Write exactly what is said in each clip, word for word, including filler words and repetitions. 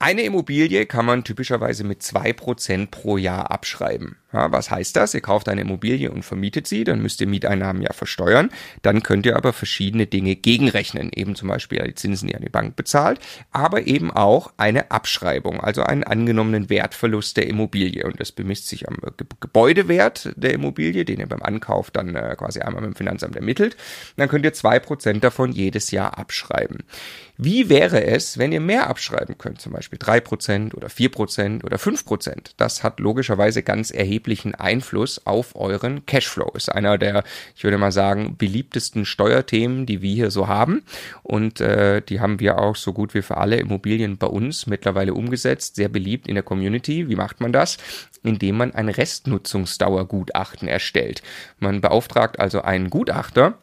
Eine Immobilie kann man typischerweise mit zwei Prozent pro Jahr abschreiben. Ja, was heißt das? Ihr kauft eine Immobilie und vermietet sie, dann müsst ihr Mieteinnahmen ja versteuern. Dann könnt ihr aber verschiedene Dinge gegenrechnen. Eben zum Beispiel die Zinsen, die an die Bank bezahlt, aber eben auch eine Abschreibung, also einen angenommenen Wertverlust der Immobilie. Und das bemisst sich am Ge- Gebäudewert der Immobilie, den ihr beim Ankauf dann äh, quasi einmal mit dem Finanzamt ermittelt. Dann könnt ihr zwei Prozent davon jedes Jahr abschreiben. Wie wäre es, wenn ihr mehr abschreiben könnt, zum Beispiel drei Prozent oder vier Prozent oder fünf Prozent? Das hat logischerweise ganz erheblichen Einfluss auf euren Cashflow. Ist einer der, ich würde mal sagen, beliebtesten Steuerthemen, die wir hier so haben. Und äh, die haben wir auch so gut wie für alle Immobilien bei uns mittlerweile umgesetzt. Sehr beliebt in der Community. Wie macht man das? Indem man ein Restnutzungsdauergutachten erstellt. Man beauftragt also einen Gutachter,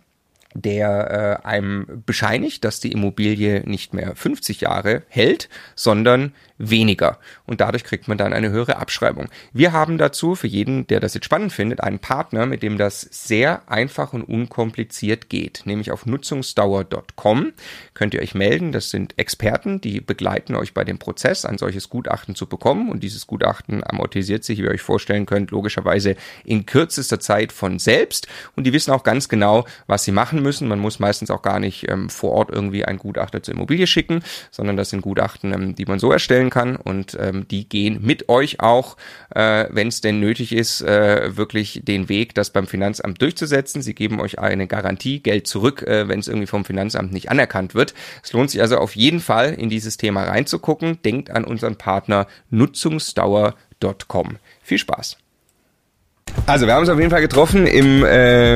der äh, einem bescheinigt, dass die Immobilie nicht mehr fünfzig Jahre hält, sondern weniger. Und dadurch kriegt man dann eine höhere Abschreibung. Wir haben dazu, für jeden, der das jetzt spannend findet, einen Partner, mit dem das sehr einfach und unkompliziert geht. Nämlich auf nutzungsdauer Punkt com könnt ihr euch melden. Das sind Experten, die begleiten euch bei dem Prozess, ein solches Gutachten zu bekommen. Und dieses Gutachten amortisiert sich, wie ihr euch vorstellen könnt, logischerweise in kürzester Zeit von selbst. Und die wissen auch ganz genau, was sie machen müssen. Man muss meistens auch gar nicht ähm, vor Ort irgendwie einen Gutachter zur Immobilie schicken, sondern das sind Gutachten, ähm, die man so erstellen kann, und ähm, die gehen mit euch auch, äh, wenn es denn nötig ist, äh, wirklich den Weg, das beim Finanzamt durchzusetzen. Sie geben euch eine Garantie, Geld zurück, äh, wenn es irgendwie vom Finanzamt nicht anerkannt wird. Es lohnt sich also auf jeden Fall, in dieses Thema reinzugucken. Denkt an unseren Partner nutzungsdauer Punkt com. Viel Spaß! Also wir haben uns auf jeden Fall getroffen im äh,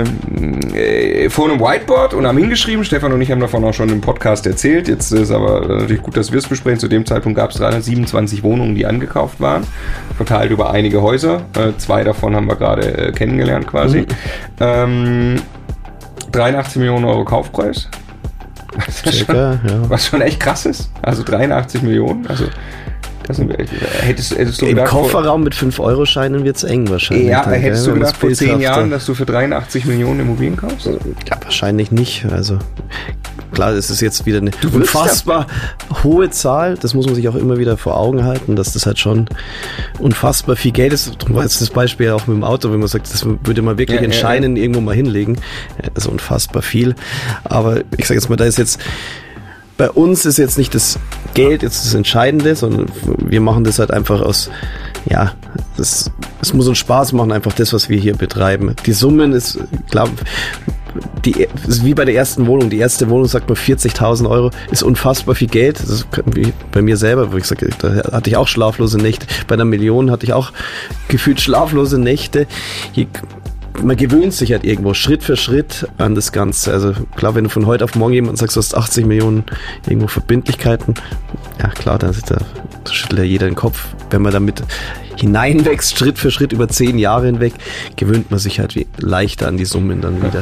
äh, vor einem Whiteboard und haben hingeschrieben. Stefan und ich haben davon auch schon im Podcast erzählt. Jetzt ist aber natürlich gut, dass wir es besprechen. Zu dem Zeitpunkt gab es dreihundertsiebenundzwanzig Wohnungen, die angekauft waren, verteilt über einige Häuser. Äh, zwei davon haben wir gerade äh, kennengelernt quasi. Mhm. Ähm, dreiundachtzig Millionen Euro Kaufpreis. Was, Checker, schon, ja. was schon echt krass ist. Also dreiundachtzig Millionen. Also Das hättest, hättest du Im gedacht, Kofferraum mit fünf Euro Scheinen wird es eng wahrscheinlich. Ja, dann, hättest du gedacht vor zehn Jahren, dass du für dreiundachtzig Millionen Immobilien kaufst? Ja, wahrscheinlich nicht. Also klar, es ist jetzt wieder eine unfassbar hohe Zahl. Das muss man sich auch immer wieder vor Augen halten, dass das halt schon unfassbar viel Geld ist. Darum war jetzt das Beispiel auch mit dem Auto, wenn man sagt, das würde man wirklich ja, in Scheinen ja, ja. irgendwo mal hinlegen. Das ist unfassbar viel. Aber ich sage jetzt mal, da ist jetzt bei uns ist jetzt nicht das Geld jetzt das Entscheidende, sondern wir machen das halt einfach aus, ja, das, es muss uns Spaß machen, einfach das, was wir hier betreiben. Die Summen ist, klar, die, ist wie bei der ersten Wohnung. Die erste Wohnung, sagt man, vierzigtausend Euro, ist unfassbar viel Geld. Das ist wie bei mir selber, wo ich sage, da hatte ich auch schlaflose Nächte. Bei einer Million hatte ich auch gefühlt schlaflose Nächte. Hier, man gewöhnt sich halt irgendwo Schritt für Schritt an das Ganze. Also klar, wenn du von heute auf morgen jemanden sagst, du hast achtzig Millionen irgendwo Verbindlichkeiten, ja klar, da, da schüttelt ja jeder den Kopf. Wenn man damit hineinwächst, Schritt für Schritt über zehn Jahre hinweg, gewöhnt man sich halt wie leichter an die Summen dann wieder.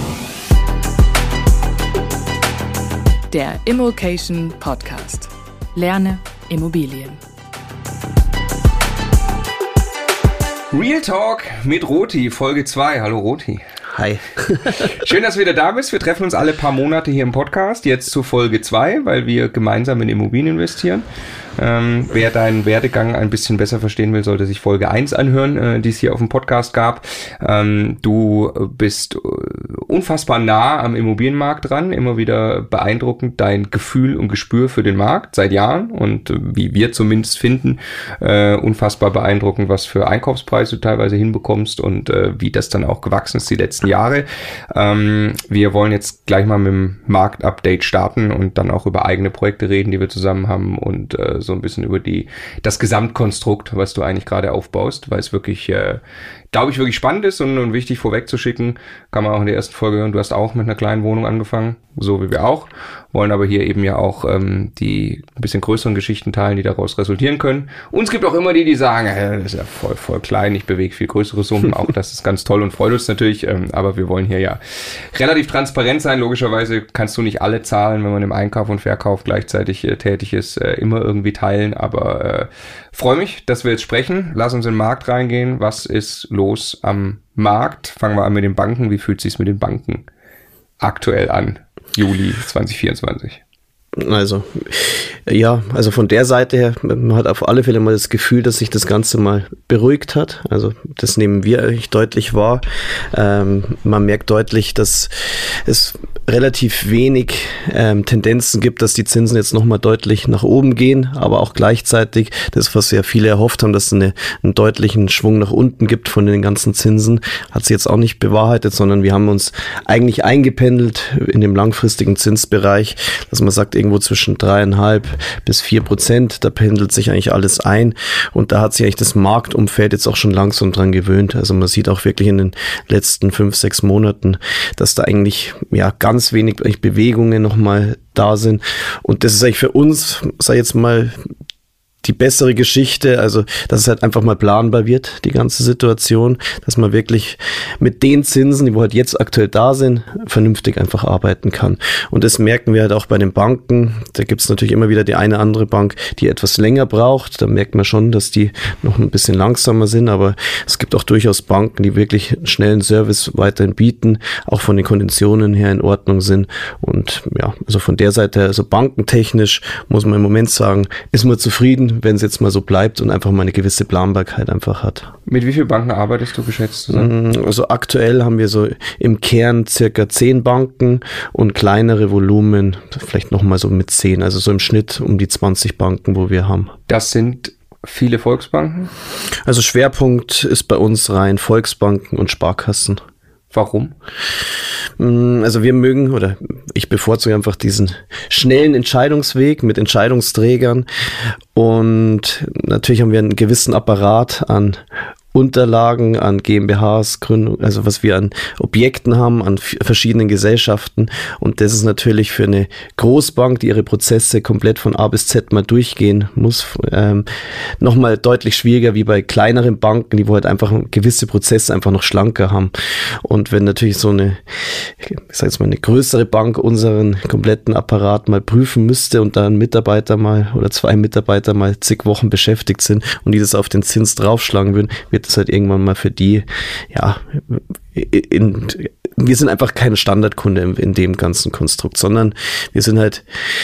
Der Immokation Podcast. Lerne Immobilien. Real Talk mit Roti, Folge zwei. Hallo Roti. Hi. Schön, dass du wieder da bist. Wir treffen uns alle paar Monate hier im Podcast. Jetzt zu Folge zwei, weil wir gemeinsam in Immobilien investieren. Ähm, wer deinen Werdegang ein bisschen besser verstehen will, sollte sich Folge eins anhören, äh, die es hier auf dem Podcast gab. Ähm, du bist unfassbar nah am Immobilienmarkt dran, immer wieder beeindruckend dein Gefühl und Gespür für den Markt seit Jahren und äh, wie wir zumindest finden, äh, unfassbar beeindruckend, was für Einkaufspreise du teilweise hinbekommst und äh, wie das dann auch gewachsen ist die letzten Jahre. Ähm, wir wollen jetzt gleich mal mit dem Marktupdate starten und dann auch über eigene Projekte reden, die wir zusammen haben und äh, so ein bisschen über die das Gesamtkonstrukt, was du eigentlich gerade aufbaust, weil es wirklich, äh, glaube ich, wirklich spannend ist und, und wichtig vorwegzuschicken, kann man auch in der ersten Folge hören, du hast auch mit einer kleinen Wohnung angefangen, so wie wir auch, wollen aber hier eben ja auch ähm, die ein bisschen größeren Geschichten teilen, die daraus resultieren können. Und es gibt auch immer die, die sagen, äh, das ist ja voll, voll klein, ich bewege viel größere Summen, auch das ist ganz toll und freut uns natürlich, ähm, aber wir wollen hier ja relativ transparent sein. Logischerweise kannst du nicht alle Zahlen, wenn man im Einkauf und Verkauf gleichzeitig äh, tätig ist, äh, immer irgendwie teilen, aber äh, freue mich, dass wir jetzt sprechen. Lass uns in den Markt reingehen. Was ist los am Markt? Fangen wir an mit den Banken. Wie fühlt es sich mit den Banken aktuell an? Juli zwanzig vierundzwanzig. Also, ja, also von der Seite her, man hat auf alle Fälle mal das Gefühl, dass sich das Ganze mal beruhigt hat. Also das nehmen wir eigentlich deutlich wahr. Ähm, man merkt deutlich, dass es relativ wenig ähm, Tendenzen gibt, dass die Zinsen jetzt nochmal deutlich nach oben gehen, aber auch gleichzeitig, das, was ja viele erhofft haben, dass es eine, einen deutlichen Schwung nach unten gibt von den ganzen Zinsen, hat sich jetzt auch nicht bewahrheitet, sondern wir haben uns eigentlich eingependelt in dem langfristigen Zinsbereich, dass man sagt, irgendwo zwischen dreieinhalb bis vier Prozent, da pendelt sich eigentlich alles ein und da hat sich eigentlich das Marktumfeld jetzt auch schon langsam dran gewöhnt. Also man sieht auch wirklich in den letzten fünf, sechs Monaten, dass da eigentlich ja ganz wenig Bewegungen nochmal da sind und das ist eigentlich für uns, sag ich jetzt mal, die bessere Geschichte, also dass es halt einfach mal planbar wird, die ganze Situation, dass man wirklich mit den Zinsen, die wo halt jetzt aktuell da sind, vernünftig einfach arbeiten kann. Und das merken wir halt auch bei den Banken. Da gibt es natürlich immer wieder die eine andere Bank, die etwas länger braucht. Da merkt man schon, dass die noch ein bisschen langsamer sind, aber es gibt auch durchaus Banken, die wirklich einen schnellen Service weiterhin bieten, auch von den Konditionen her in Ordnung sind. Und ja, also von der Seite, also bankentechnisch muss man im Moment sagen, ist man zufrieden, wenn es jetzt mal so bleibt und einfach mal eine gewisse Planbarkeit einfach hat. Mit wie vielen Banken arbeitest du geschätzt zusammen? Also aktuell haben wir so im Kern circa zehn Banken und kleinere Volumen, vielleicht nochmal so mit zehn, also so im Schnitt um die zwanzig Banken, wo wir haben. Das sind viele Volksbanken? Also Schwerpunkt ist bei uns rein Volksbanken und Sparkassen. Warum? Also wir mögen, oder ich bevorzuge einfach diesen schnellen Entscheidungsweg mit Entscheidungsträgern und natürlich haben wir einen gewissen Apparat an Unterlagen, an GmbHs, Gründung, also was wir an Objekten haben, an f- verschiedenen Gesellschaften und das ist natürlich für eine Großbank, die ihre Prozesse komplett von A bis Z mal durchgehen muss, ähm, nochmal deutlich schwieriger wie bei kleineren Banken, die wo halt einfach gewisse Prozesse einfach noch schlanker haben und wenn natürlich so eine, ich sag jetzt mal eine größere Bank unseren kompletten Apparat mal prüfen müsste und da ein Mitarbeiter mal oder zwei Mitarbeiter mal zig Wochen beschäftigt sind und die das auf den Zins draufschlagen würden, wird das halt irgendwann mal für die, ja, in, wir sind einfach keine Standardkunde in, in dem ganzen Konstrukt, sondern wir sind halt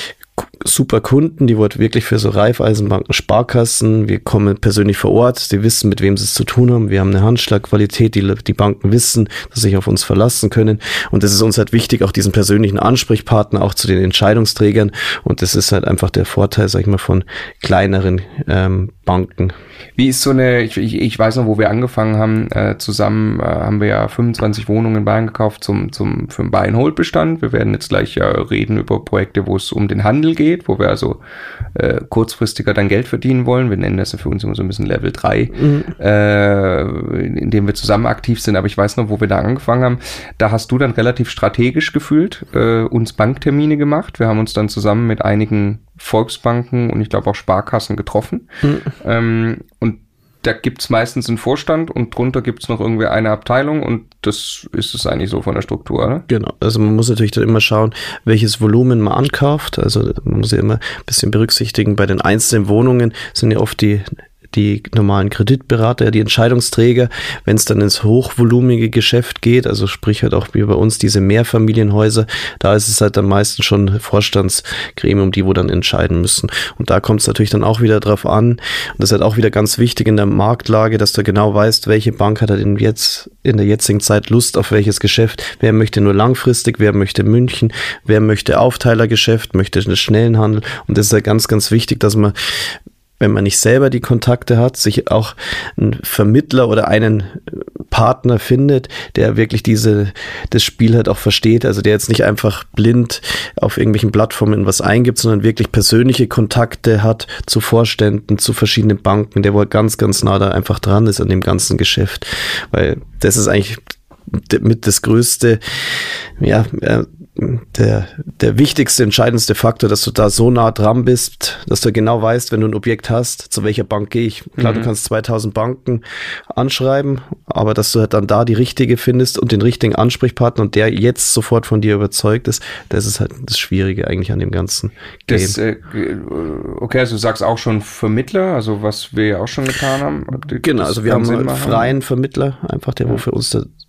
super Kunden, die wollen wirklich für so Raiffeisenbanken, Sparkassen, wir kommen persönlich vor Ort, sie wissen, mit wem sie es zu tun haben, wir haben eine Handschlagqualität, die, die Banken wissen, dass sie sich auf uns verlassen können und das ist uns halt wichtig, auch diesen persönlichen Ansprechpartner auch zu den Entscheidungsträgern und das ist halt einfach der Vorteil, sag ich mal, von kleineren ähm, Banken. Wie ist so eine, ich, ich, ich weiß noch, wo wir angefangen haben, äh, zusammen äh, haben wir ja fünfundzwanzig Wohnungen in Bayern gekauft zum, zum, für den Buy-and-Hold-Bestand. Wir werden jetzt gleich ja reden über Projekte, wo es um den Handel geht, wo wir also äh, kurzfristiger dann Geld verdienen wollen. Wir nennen das ja für uns immer so ein bisschen Level drei, mhm. äh, in dem wir zusammen aktiv sind. Aber ich weiß noch, wo wir da angefangen haben, da hast du dann relativ strategisch gefühlt äh, uns Banktermine gemacht. Wir haben uns dann zusammen mit einigen Volksbanken und ich glaube auch Sparkassen getroffen. Mhm. Ähm, und da gibt's meistens einen Vorstand und drunter gibt's noch irgendwie eine Abteilung und das ist es eigentlich so von der Struktur, oder? Genau, also man muss natürlich dann immer schauen, welches Volumen man ankauft. Also man muss ja immer ein bisschen berücksichtigen, bei den einzelnen Wohnungen sind ja oft die die normalen Kreditberater, die Entscheidungsträger, wenn es dann ins hochvolumige Geschäft geht, also sprich halt auch wie bei uns diese Mehrfamilienhäuser, da ist es halt am meisten schon Vorstandsgremium, die wo dann entscheiden müssen. Und da kommt es natürlich dann auch wieder drauf an, und das ist halt auch wieder ganz wichtig in der Marktlage, dass du genau weißt, welche Bank hat halt in, jetzt, in der jetzigen Zeit Lust auf welches Geschäft, wer möchte nur langfristig, wer möchte München, wer möchte Aufteilergeschäft, möchte einen schnellen Handel, und das ist halt ganz, ganz wichtig, dass man, wenn man nicht selber die Kontakte hat, sich auch einen Vermittler oder einen Partner findet, der wirklich diese, das Spiel halt auch versteht, also der jetzt nicht einfach blind auf irgendwelchen Plattformen was eingibt, sondern wirklich persönliche Kontakte hat zu Vorständen, zu verschiedenen Banken, der wohl ganz, ganz nah da einfach dran ist an dem ganzen Geschäft, weil das ist eigentlich mit das größte, ja, der, der wichtigste, entscheidendste Faktor, dass du da so nah dran bist, dass du genau weißt, wenn du ein Objekt hast, zu welcher Bank gehe ich. Klar, mhm. du kannst zweitausend Banken anschreiben, aber dass du halt dann da die richtige findest und den richtigen Ansprechpartner und der jetzt sofort von dir überzeugt ist, das ist halt das Schwierige eigentlich an dem ganzen Game. Das, äh, okay, also du sagst auch schon Vermittler, also was wir ja auch schon getan haben. Genau, also wir haben einen freien Vermittler, einfach der, ja. wo für uns da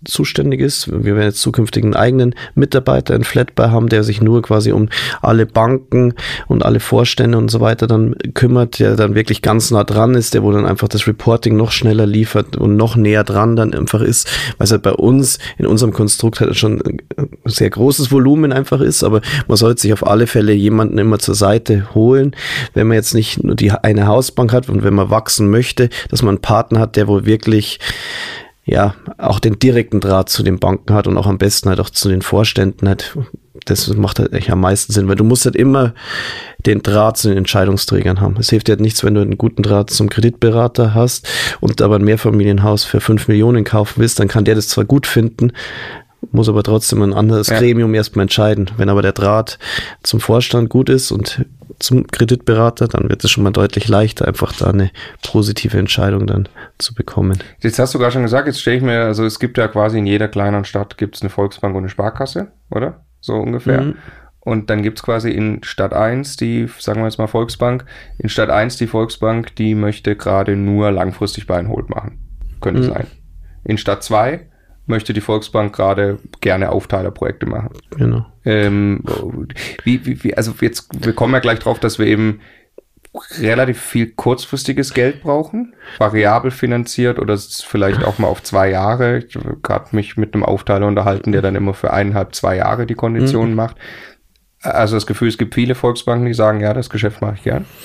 zuständig ist. Wir werden jetzt zukünftig einen eigenen Mitarbeiter in Flatbuy haben, der sich nur quasi um alle Banken und alle Vorstände und so weiter dann kümmert, der dann wirklich ganz nah dran ist, der wo dann einfach das Reporting noch schneller liefert und noch näher dran dann einfach ist, weil es halt bei uns in unserem Konstrukt halt schon ein sehr großes Volumen einfach ist, aber man sollte sich auf alle Fälle jemanden immer zur Seite holen, wenn man jetzt nicht nur die eine Hausbank hat und wenn man wachsen möchte, dass man einen Partner hat, der wohl wirklich ja auch den direkten Draht zu den Banken hat und auch am besten halt auch zu den Vorständen hat. Das macht halt echt am meisten Sinn, weil du musst halt immer den Draht zu den Entscheidungsträgern haben. Es hilft dir halt nichts, wenn du einen guten Draht zum Kreditberater hast und aber ein Mehrfamilienhaus für fünf Millionen kaufen willst, dann kann der das zwar gut finden, muss aber trotzdem ein anderes ja. Gremium erstmal entscheiden. Wenn aber der Draht zum Vorstand gut ist und zum Kreditberater, dann wird es schon mal deutlich leichter, einfach da eine positive Entscheidung dann zu bekommen. Jetzt hast du gerade schon gesagt, jetzt stelle ich mir, also es gibt ja quasi in jeder kleineren Stadt gibt es eine Volksbank und eine Sparkasse, oder? So ungefähr. Mhm. Und dann gibt es quasi in Stadt eins die, sagen wir jetzt mal Volksbank, in Stadt eins die Volksbank, die möchte gerade nur langfristig Buy and Hold machen. Könnte mhm. sein. In Stadt zwei möchte die Volksbank gerade gerne Aufteilerprojekte machen. Genau. Ähm, wie, wie, wie, also jetzt, wir kommen ja gleich drauf, dass wir eben relativ viel kurzfristiges Geld brauchen, variabel finanziert oder vielleicht auch mal auf zwei Jahre. Ich habe gerade mich mit einem Aufteiler unterhalten, der dann immer für eineinhalb, zwei Jahre die Konditionen mhm. macht. Also das Gefühl, es gibt viele Volksbanken, die sagen, ja, das Geschäft mache ich gern.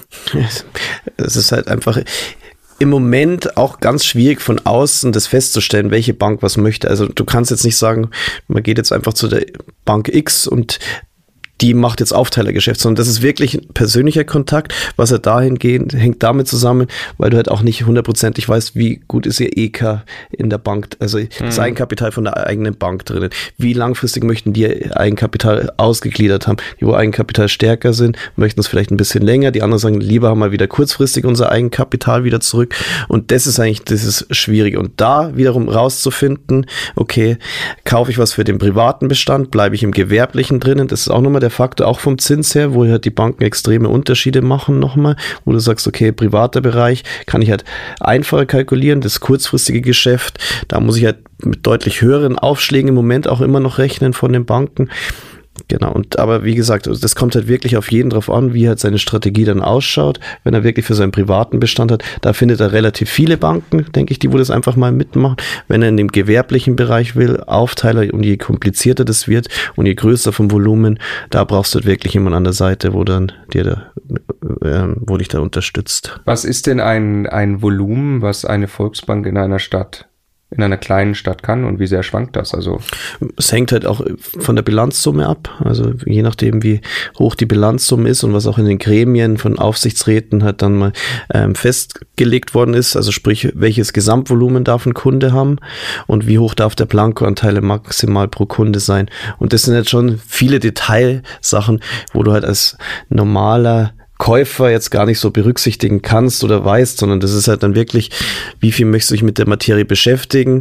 Es ist halt einfach im Moment auch ganz schwierig von außen das festzustellen, welche Bank was möchte. Also du kannst jetzt nicht sagen, man geht jetzt einfach zu der Bank X und die macht jetzt Aufteilergeschäft, sondern das ist wirklich ein persönlicher Kontakt, was er dahingehend hängt damit zusammen, weil du halt auch nicht hundertprozentig weißt, wie gut ist ihr E K in der Bank, also das mhm. Eigenkapital von der eigenen Bank drinnen. Wie langfristig möchten die ihr Eigenkapital ausgegliedert haben? Die, wo Eigenkapital stärker sind, möchten es vielleicht ein bisschen länger. Die anderen sagen, lieber haben wir wieder kurzfristig unser Eigenkapital wieder zurück. Und das ist eigentlich dieses Schwierige. Und da wiederum rauszufinden, okay, kaufe ich was für den privaten Bestand, bleibe ich im Gewerblichen drinnen, das ist auch nochmal der Faktor, auch vom Zins her, wo halt die Banken extreme Unterschiede machen nochmal, wo du sagst, okay, privater Bereich kann ich halt einfacher kalkulieren, das kurzfristige Geschäft, da muss ich halt mit deutlich höheren Aufschlägen im Moment auch immer noch rechnen von den Banken. Genau, und aber wie gesagt, das kommt halt wirklich auf jeden drauf an, wie halt seine Strategie dann ausschaut. Wenn er wirklich für seinen privaten Bestand hat, da findet er relativ viele Banken, denke ich, die wo das einfach mal mitmachen. Wenn er in dem gewerblichen Bereich will, Aufteiler, und je komplizierter das wird und je größer vom Volumen, da brauchst du halt wirklich jemand an der Seite, wo dann dir da, äh, wo dich da unterstützt. Was ist denn ein, ein Volumen, was eine Volksbank in einer Stadt in einer kleinen Stadt kann und wie sehr schwankt das? Also es hängt halt auch von der Bilanzsumme ab, also je nachdem wie hoch die Bilanzsumme ist und was auch in den Gremien von Aufsichtsräten halt dann mal ähm, festgelegt worden ist, also sprich welches Gesamtvolumen darf ein Kunde haben und wie hoch darf der Blankoanteil maximal pro Kunde sein, und das sind jetzt schon viele Detailsachen, wo du halt als normaler Käufer jetzt gar nicht so berücksichtigen kannst oder weißt, sondern das ist halt dann wirklich, wie viel möchtest du dich mit der Materie beschäftigen,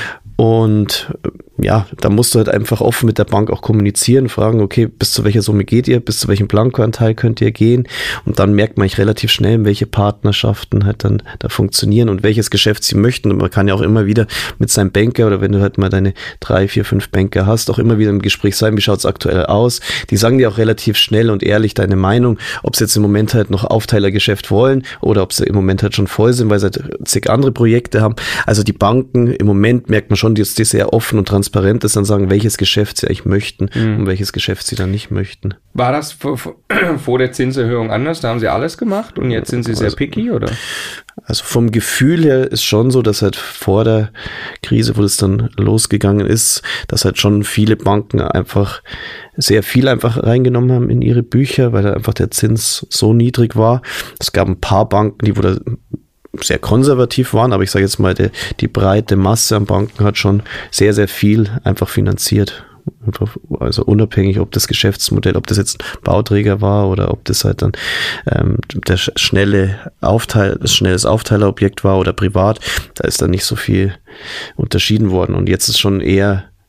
und ja, da musst du halt einfach offen mit der Bank auch kommunizieren, fragen, okay, bis zu welcher Summe geht ihr, bis zu welchem Blankoanteil könnt ihr gehen, und dann merkt man eigentlich relativ schnell, welche Partnerschaften halt dann da funktionieren und welches Geschäft sie möchten, und man kann ja auch immer wieder mit seinem Banker, oder wenn du halt mal deine drei, vier, fünf Banker hast, auch immer wieder im Gespräch sein, wie schaut es aktuell aus, die sagen dir auch relativ schnell und ehrlich deine Meinung, ob sie jetzt im Moment halt noch Aufteilergeschäft wollen oder ob sie im Moment halt schon voll sind, weil sie halt zig andere Projekte haben. Also die Banken, im Moment merkt man schon, dass die sehr offen und transparent ist, dann sagen, welches Geschäft sie eigentlich möchten mhm. und welches Geschäft sie dann nicht möchten. War das vor, vor der Zinserhöhung anders? Da haben sie alles gemacht und jetzt sind sie sehr also, picky, oder? Also vom Gefühl her ist schon so, dass halt vor der Krise, wo das dann losgegangen ist, dass halt schon viele Banken einfach sehr viel einfach reingenommen haben in ihre Bücher, weil da einfach der Zins so niedrig war. Es gab ein paar Banken, die wo da sehr konservativ waren, aber ich sage jetzt mal, die, die breite Masse an Banken hat schon sehr, sehr viel einfach finanziert. Also unabhängig, ob das Geschäftsmodell, ob das jetzt Bauträger war oder ob das halt dann ähm, der schnelle Aufteil, das schnelles Aufteilerobjekt war oder privat, da ist dann nicht so viel unterschieden worden. Und jetzt ist schon eher,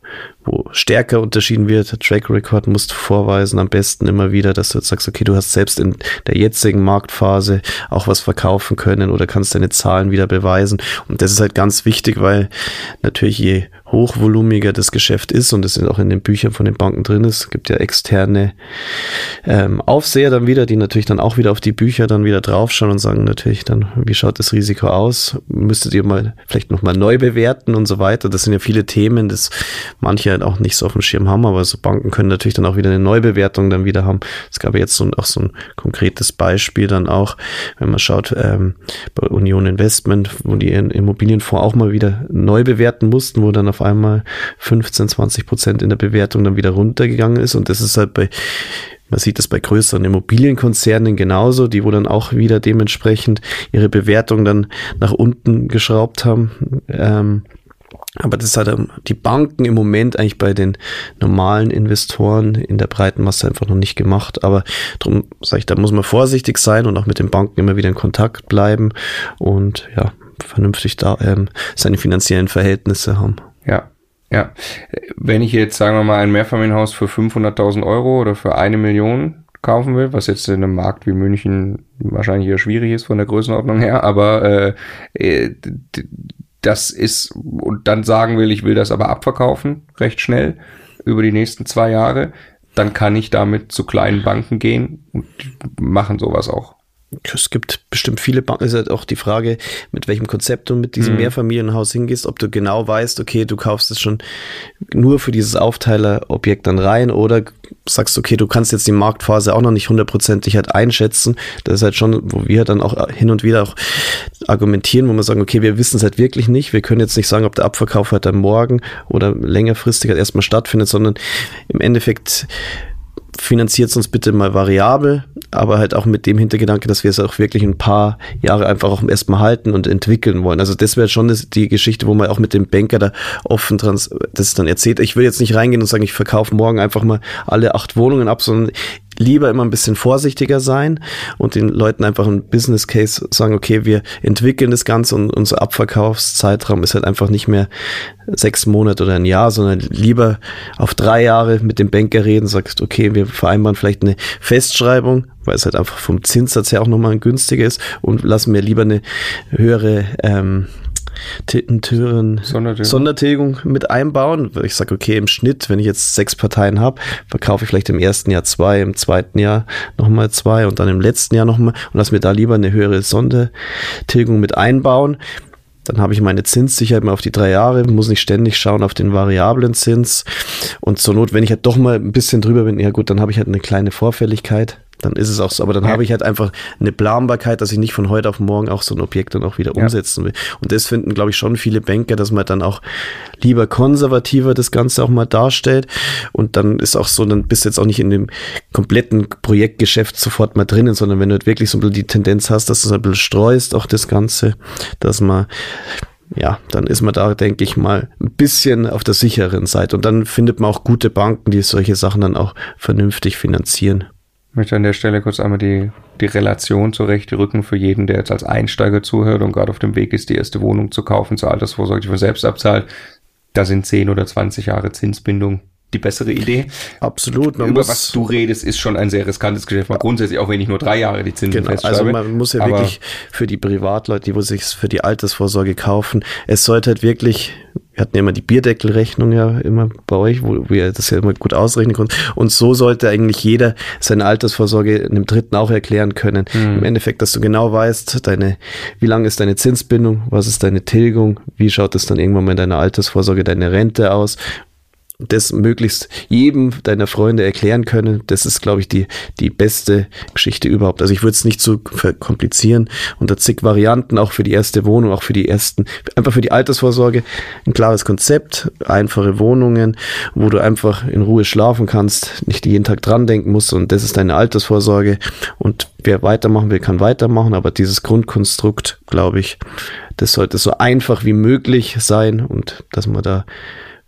wo stärker unterschieden wird. Track Record musst du vorweisen, am besten immer wieder, dass du jetzt sagst, okay, du hast selbst in der jetzigen Marktphase auch was verkaufen können oder kannst deine Zahlen wieder beweisen. Und das ist halt ganz wichtig, weil natürlich je hochvolumiger das Geschäft ist, und das sind auch in den Büchern von den Banken drin ist, gibt ja externe ähm, Aufseher dann wieder, die natürlich dann auch wieder auf die Bücher dann wieder draufschauen und sagen natürlich dann, wie schaut das Risiko aus? Müsstet ihr mal vielleicht nochmal neu bewerten und so weiter. Das sind ja viele Themen, das manche halt auch nicht so auf dem Schirm haben, aber so Banken können natürlich dann auch wieder eine Neubewertung dann wieder haben. Es gab ja jetzt so, auch so ein konkretes Beispiel dann auch, wenn man schaut, ähm, bei Union Investment, wo die ihren Immobilienfonds auch mal wieder neu bewerten mussten, wo dann auf einmal fünfzehn, zwanzig Prozent in der Bewertung dann wieder runtergegangen ist, und das ist halt bei, man sieht das bei größeren Immobilienkonzernen genauso, die wo dann auch wieder dementsprechend ihre Bewertung dann nach unten geschraubt haben. Ähm, aber das hat die Banken im Moment eigentlich bei den normalen Investoren in der breiten Masse einfach noch nicht gemacht. Aber darum sage ich, da muss man vorsichtig sein und auch mit den Banken immer wieder in Kontakt bleiben und ja, vernünftig da ähm, seine finanziellen Verhältnisse haben. Ja, ja. Wenn ich jetzt, sagen wir mal, ein Mehrfamilienhaus für fünfhunderttausend Euro oder für eine Million kaufen will, was jetzt in einem Markt wie München wahrscheinlich eher schwierig ist von der Größenordnung her, aber äh, das ist, und dann sagen will, ich will das aber abverkaufen, recht schnell, über die nächsten zwei Jahre, dann kann ich damit zu kleinen Banken gehen und die machen sowas auch. Es gibt bestimmt viele Banken, ist halt auch die Frage, mit welchem Konzept du mit diesem mhm. Mehrfamilienhaus hingehst, ob du genau weißt, okay, du kaufst es schon nur für dieses Aufteilerobjekt dann rein, oder sagst, okay, du kannst jetzt die Marktphase auch noch nicht hundertprozentig halt einschätzen. Das ist halt schon, wo wir dann auch hin und wieder auch argumentieren, wo wir sagen, okay, wir wissen es halt wirklich nicht, wir können jetzt nicht sagen, ob der Abverkauf halt dann morgen oder längerfristig halt erstmal stattfindet, sondern im Endeffekt finanziert es uns bitte mal variabel, aber halt auch mit dem Hintergedanke, dass wir es auch wirklich ein paar Jahre einfach auch erstmal halten und entwickeln wollen. Also das wäre schon das, die Geschichte, wo man auch mit dem Banker da offen trans, das dann erzählt. Ich will jetzt nicht reingehen und sagen, ich verkaufe morgen einfach mal alle acht Wohnungen ab, sondern lieber immer ein bisschen vorsichtiger sein und den Leuten einfach ein Business Case sagen, okay, wir entwickeln das Ganze und unser Abverkaufszeitraum ist halt einfach nicht mehr sechs Monate oder ein Jahr, sondern lieber auf drei Jahre mit dem Banker reden, sagst, okay, wir vereinbaren vielleicht eine Festschreibung, weil es halt einfach vom Zinssatz her auch nochmal günstiger ist, und lassen mir lieber eine höhere ähm, Türen Sondertilgung. Sondertilgung mit einbauen. Ich sage, okay, im Schnitt, wenn ich jetzt sechs Parteien habe, verkaufe ich vielleicht im ersten Jahr zwei, im zweiten Jahr nochmal zwei und dann im letzten Jahr nochmal, und lass mir da lieber eine höhere Sondertilgung mit einbauen. Dann habe ich meine Zinssicherheit mal auf die drei Jahre, muss nicht ständig schauen auf den variablen Zins. Und zur Not, wenn ich halt doch mal ein bisschen drüber bin, ja gut, dann habe ich halt eine kleine Vorfälligkeit. Dann ist es auch so, aber dann ja. habe ich halt einfach eine Planbarkeit, dass ich nicht von heute auf morgen auch so ein Objekt dann auch wieder ja. umsetzen will. Und das finden, glaube ich, schon viele Banker, dass man dann auch lieber konservativer das Ganze auch mal darstellt. Und dann ist auch so, dann bist du jetzt auch nicht in dem kompletten Projektgeschäft sofort mal drinnen, sondern wenn du halt wirklich so ein bisschen die Tendenz hast, dass du es ein bisschen streust, auch das Ganze, dass man ja, dann ist man da, denke ich mal, ein bisschen auf der sicheren Seite. Und dann findet man auch gute Banken, die solche Sachen dann auch vernünftig finanzieren. Ich möchte an der Stelle kurz einmal die, die Relation zurechtrücken für jeden, der jetzt als Einsteiger zuhört und gerade auf dem Weg ist, die erste Wohnung zu kaufen, zur Altersvorsorge, die man selbst abzahlt. Da sind zehn oder zwanzig Jahre Zinsbindung die bessere Idee. Absolut. Man Über muss, was du redest, ist schon ein sehr riskantes Geschäft. Mal grundsätzlich, auch wenn ich nur drei Jahre die Zinsen genau, festschreibe. Also man muss ja aber wirklich für die Privatleute, die wo sich für die Altersvorsorge kaufen, es sollte halt wirklich, wir hatten ja immer die Bierdeckelrechnung ja immer bei euch, wo wir das ja immer gut ausrechnen konnten. Und so sollte eigentlich jeder seine Altersvorsorge einem Dritten auch erklären können. Mhm. Im Endeffekt, dass du genau weißt, deine, wie lang ist deine Zinsbindung, was ist deine Tilgung, wie schaut es dann irgendwann mal in deiner Altersvorsorge, deine Rente aus, das möglichst jedem deiner Freunde erklären können, das ist, glaube ich, die die beste Geschichte überhaupt. Also ich würde es nicht zu verkomplizieren, unter zig Varianten, auch für die erste Wohnung, auch für die ersten, einfach für die Altersvorsorge, ein klares Konzept, einfache Wohnungen, wo du einfach in Ruhe schlafen kannst, nicht jeden Tag dran denken musst, und das ist deine Altersvorsorge, und wer weitermachen will, kann weitermachen, aber dieses Grundkonstrukt, glaube ich, das sollte so einfach wie möglich sein, und dass man da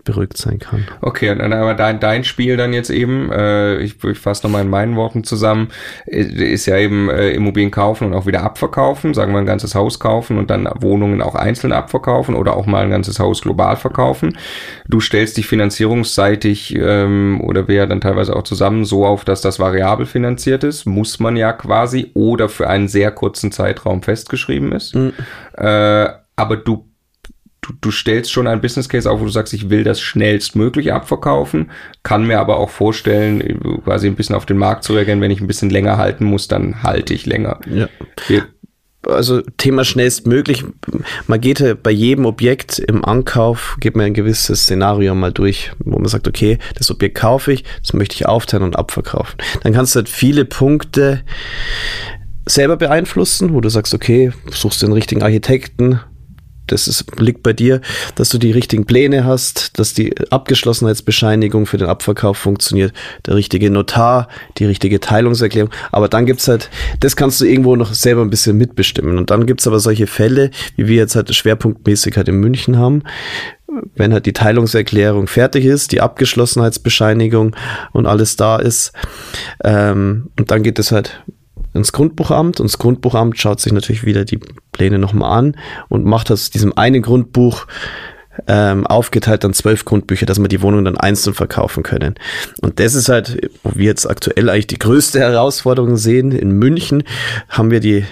beruhigt sein kann. Okay, und dann aber dein, dein Spiel dann jetzt eben, äh, ich, ich fasse nochmal in meinen Worten zusammen, ist ja eben äh, Immobilien kaufen und auch wieder abverkaufen, sagen wir ein ganzes Haus kaufen und dann Wohnungen auch einzeln abverkaufen oder auch mal ein ganzes Haus global verkaufen. Du stellst dich finanzierungsseitig ähm, oder wir dann teilweise auch zusammen so auf, dass das variabel finanziert ist, muss man ja quasi, oder für einen sehr kurzen Zeitraum festgeschrieben ist. Mhm. Äh, aber du Du, du stellst schon ein Business Case auf, wo du sagst, ich will das schnellstmöglich abverkaufen, kann mir aber auch vorstellen, quasi ein bisschen auf den Markt zu reagieren. Wenn ich ein bisschen länger halten muss, dann halte ich länger. Ja. Wir Also Thema schnellstmöglich, man geht ja bei jedem Objekt im Ankauf, geht man ein gewisses Szenario mal durch, wo man sagt, okay, das Objekt kaufe ich, das möchte ich aufteilen und abverkaufen. Dann kannst du halt viele Punkte selber beeinflussen, wo du sagst, okay, suchst den richtigen Architekten, das ist, liegt bei dir, dass du die richtigen Pläne hast, dass die Abgeschlossenheitsbescheinigung für den Abverkauf funktioniert, der richtige Notar, die richtige Teilungserklärung. Aber dann gibt's halt, das kannst du irgendwo noch selber ein bisschen mitbestimmen. Und dann gibt's aber solche Fälle, wie wir jetzt halt schwerpunktmäßig halt in München haben, wenn halt die Teilungserklärung fertig ist, die Abgeschlossenheitsbescheinigung und alles da ist. Ähm, und dann geht es halt ins Grundbuchamt, und das Grundbuchamt schaut sich natürlich wieder die Pläne nochmal an und macht aus diesem einen Grundbuch ähm, aufgeteilt dann zwölf Grundbücher, dass wir die Wohnungen dann einzeln verkaufen können. Und das ist halt, wo wir jetzt aktuell eigentlich die größte Herausforderung sehen. In München haben wir die,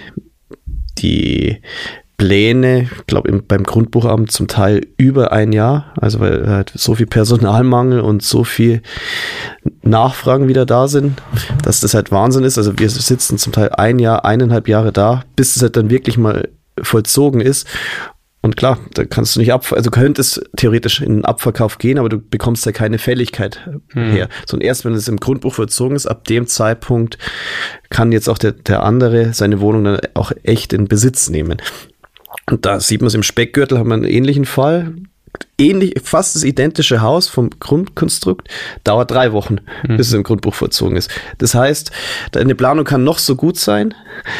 die Pläne, ich glaube beim Grundbuchamt zum Teil über ein Jahr, also weil halt so viel Personalmangel und so viel Nachfragen wieder da sind, dass das halt Wahnsinn ist. Also wir sitzen zum Teil ein Jahr, eineinhalb Jahre da, bis es halt dann wirklich mal vollzogen ist. Und klar, da kannst du nicht ab, also könntest theoretisch in den Abverkauf gehen, aber du bekommst ja keine Fälligkeit hm. her. So, und erst wenn es im Grundbuch vollzogen ist, ab dem Zeitpunkt kann jetzt auch der, der andere seine Wohnung dann auch echt in Besitz nehmen. Und da sieht man es im Speckgürtel, haben wir einen ähnlichen Fall. Ähnlich, fast das identische Haus vom Grundkonstrukt, dauert drei Wochen, mhm. bis es im Grundbuch vollzogen ist. Das heißt, deine Planung kann noch so gut sein,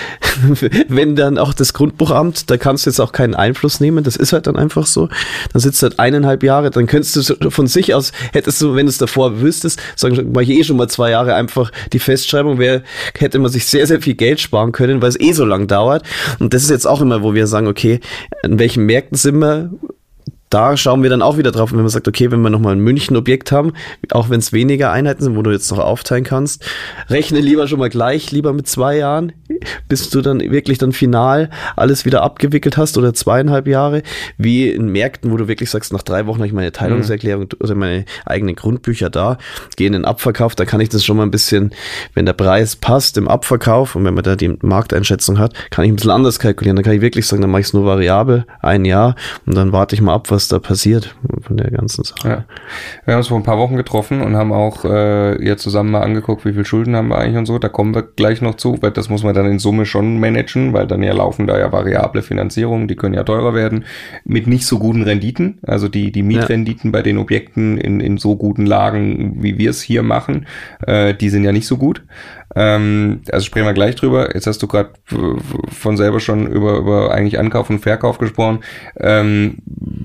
wenn dann auch das Grundbuchamt, da kannst du jetzt auch keinen Einfluss nehmen, das ist halt dann einfach so. Dann sitzt du halt eineinhalb Jahre, dann könntest du von sich aus, hättest du, wenn du es davor wüsstest, sagen, mach ich eh schon mal zwei Jahre einfach die Festschreibung, wäre, hätte man sich sehr, sehr viel Geld sparen können, weil es eh so lang dauert. Und das ist jetzt auch immer, wo wir sagen, okay, an welchen Märkten sind wir? Da schauen wir dann auch wieder drauf, wenn man sagt, okay, wenn wir nochmal ein München-Objekt haben, auch wenn es weniger Einheiten sind, wo du jetzt noch aufteilen kannst, rechne lieber schon mal gleich, lieber mit zwei Jahren, bis du dann wirklich dann final alles wieder abgewickelt hast oder zweieinhalb Jahre, wie in Märkten, wo du wirklich sagst, nach drei Wochen habe ich meine Teilungserklärung mhm. oder meine eigenen Grundbücher da, gehe in den Abverkauf, da kann ich das schon mal ein bisschen, wenn der Preis passt im Abverkauf und wenn man da die Markteinschätzung hat, kann ich ein bisschen anders kalkulieren, dann kann ich wirklich sagen, dann mache ich es nur variabel, ein Jahr und dann warte ich mal ab, was da passiert von der ganzen Sache. Ja. Wir haben uns vor ein paar Wochen getroffen und haben auch äh, jetzt zusammen mal angeguckt, wie viel Schulden haben wir eigentlich und so. Da kommen wir gleich noch zu, weil das muss man dann in Summe schon managen, weil dann ja laufen da ja variable Finanzierungen, die können ja teurer werden, mit nicht so guten Renditen. Also die die Mietrenditen ja. bei den Objekten in in so guten Lagen, wie wir es hier machen, äh, die sind ja nicht so gut. Ähm, also sprechen wir gleich drüber. Jetzt hast du gerade von selber schon über über eigentlich Ankauf und Verkauf gesprochen. Ähm,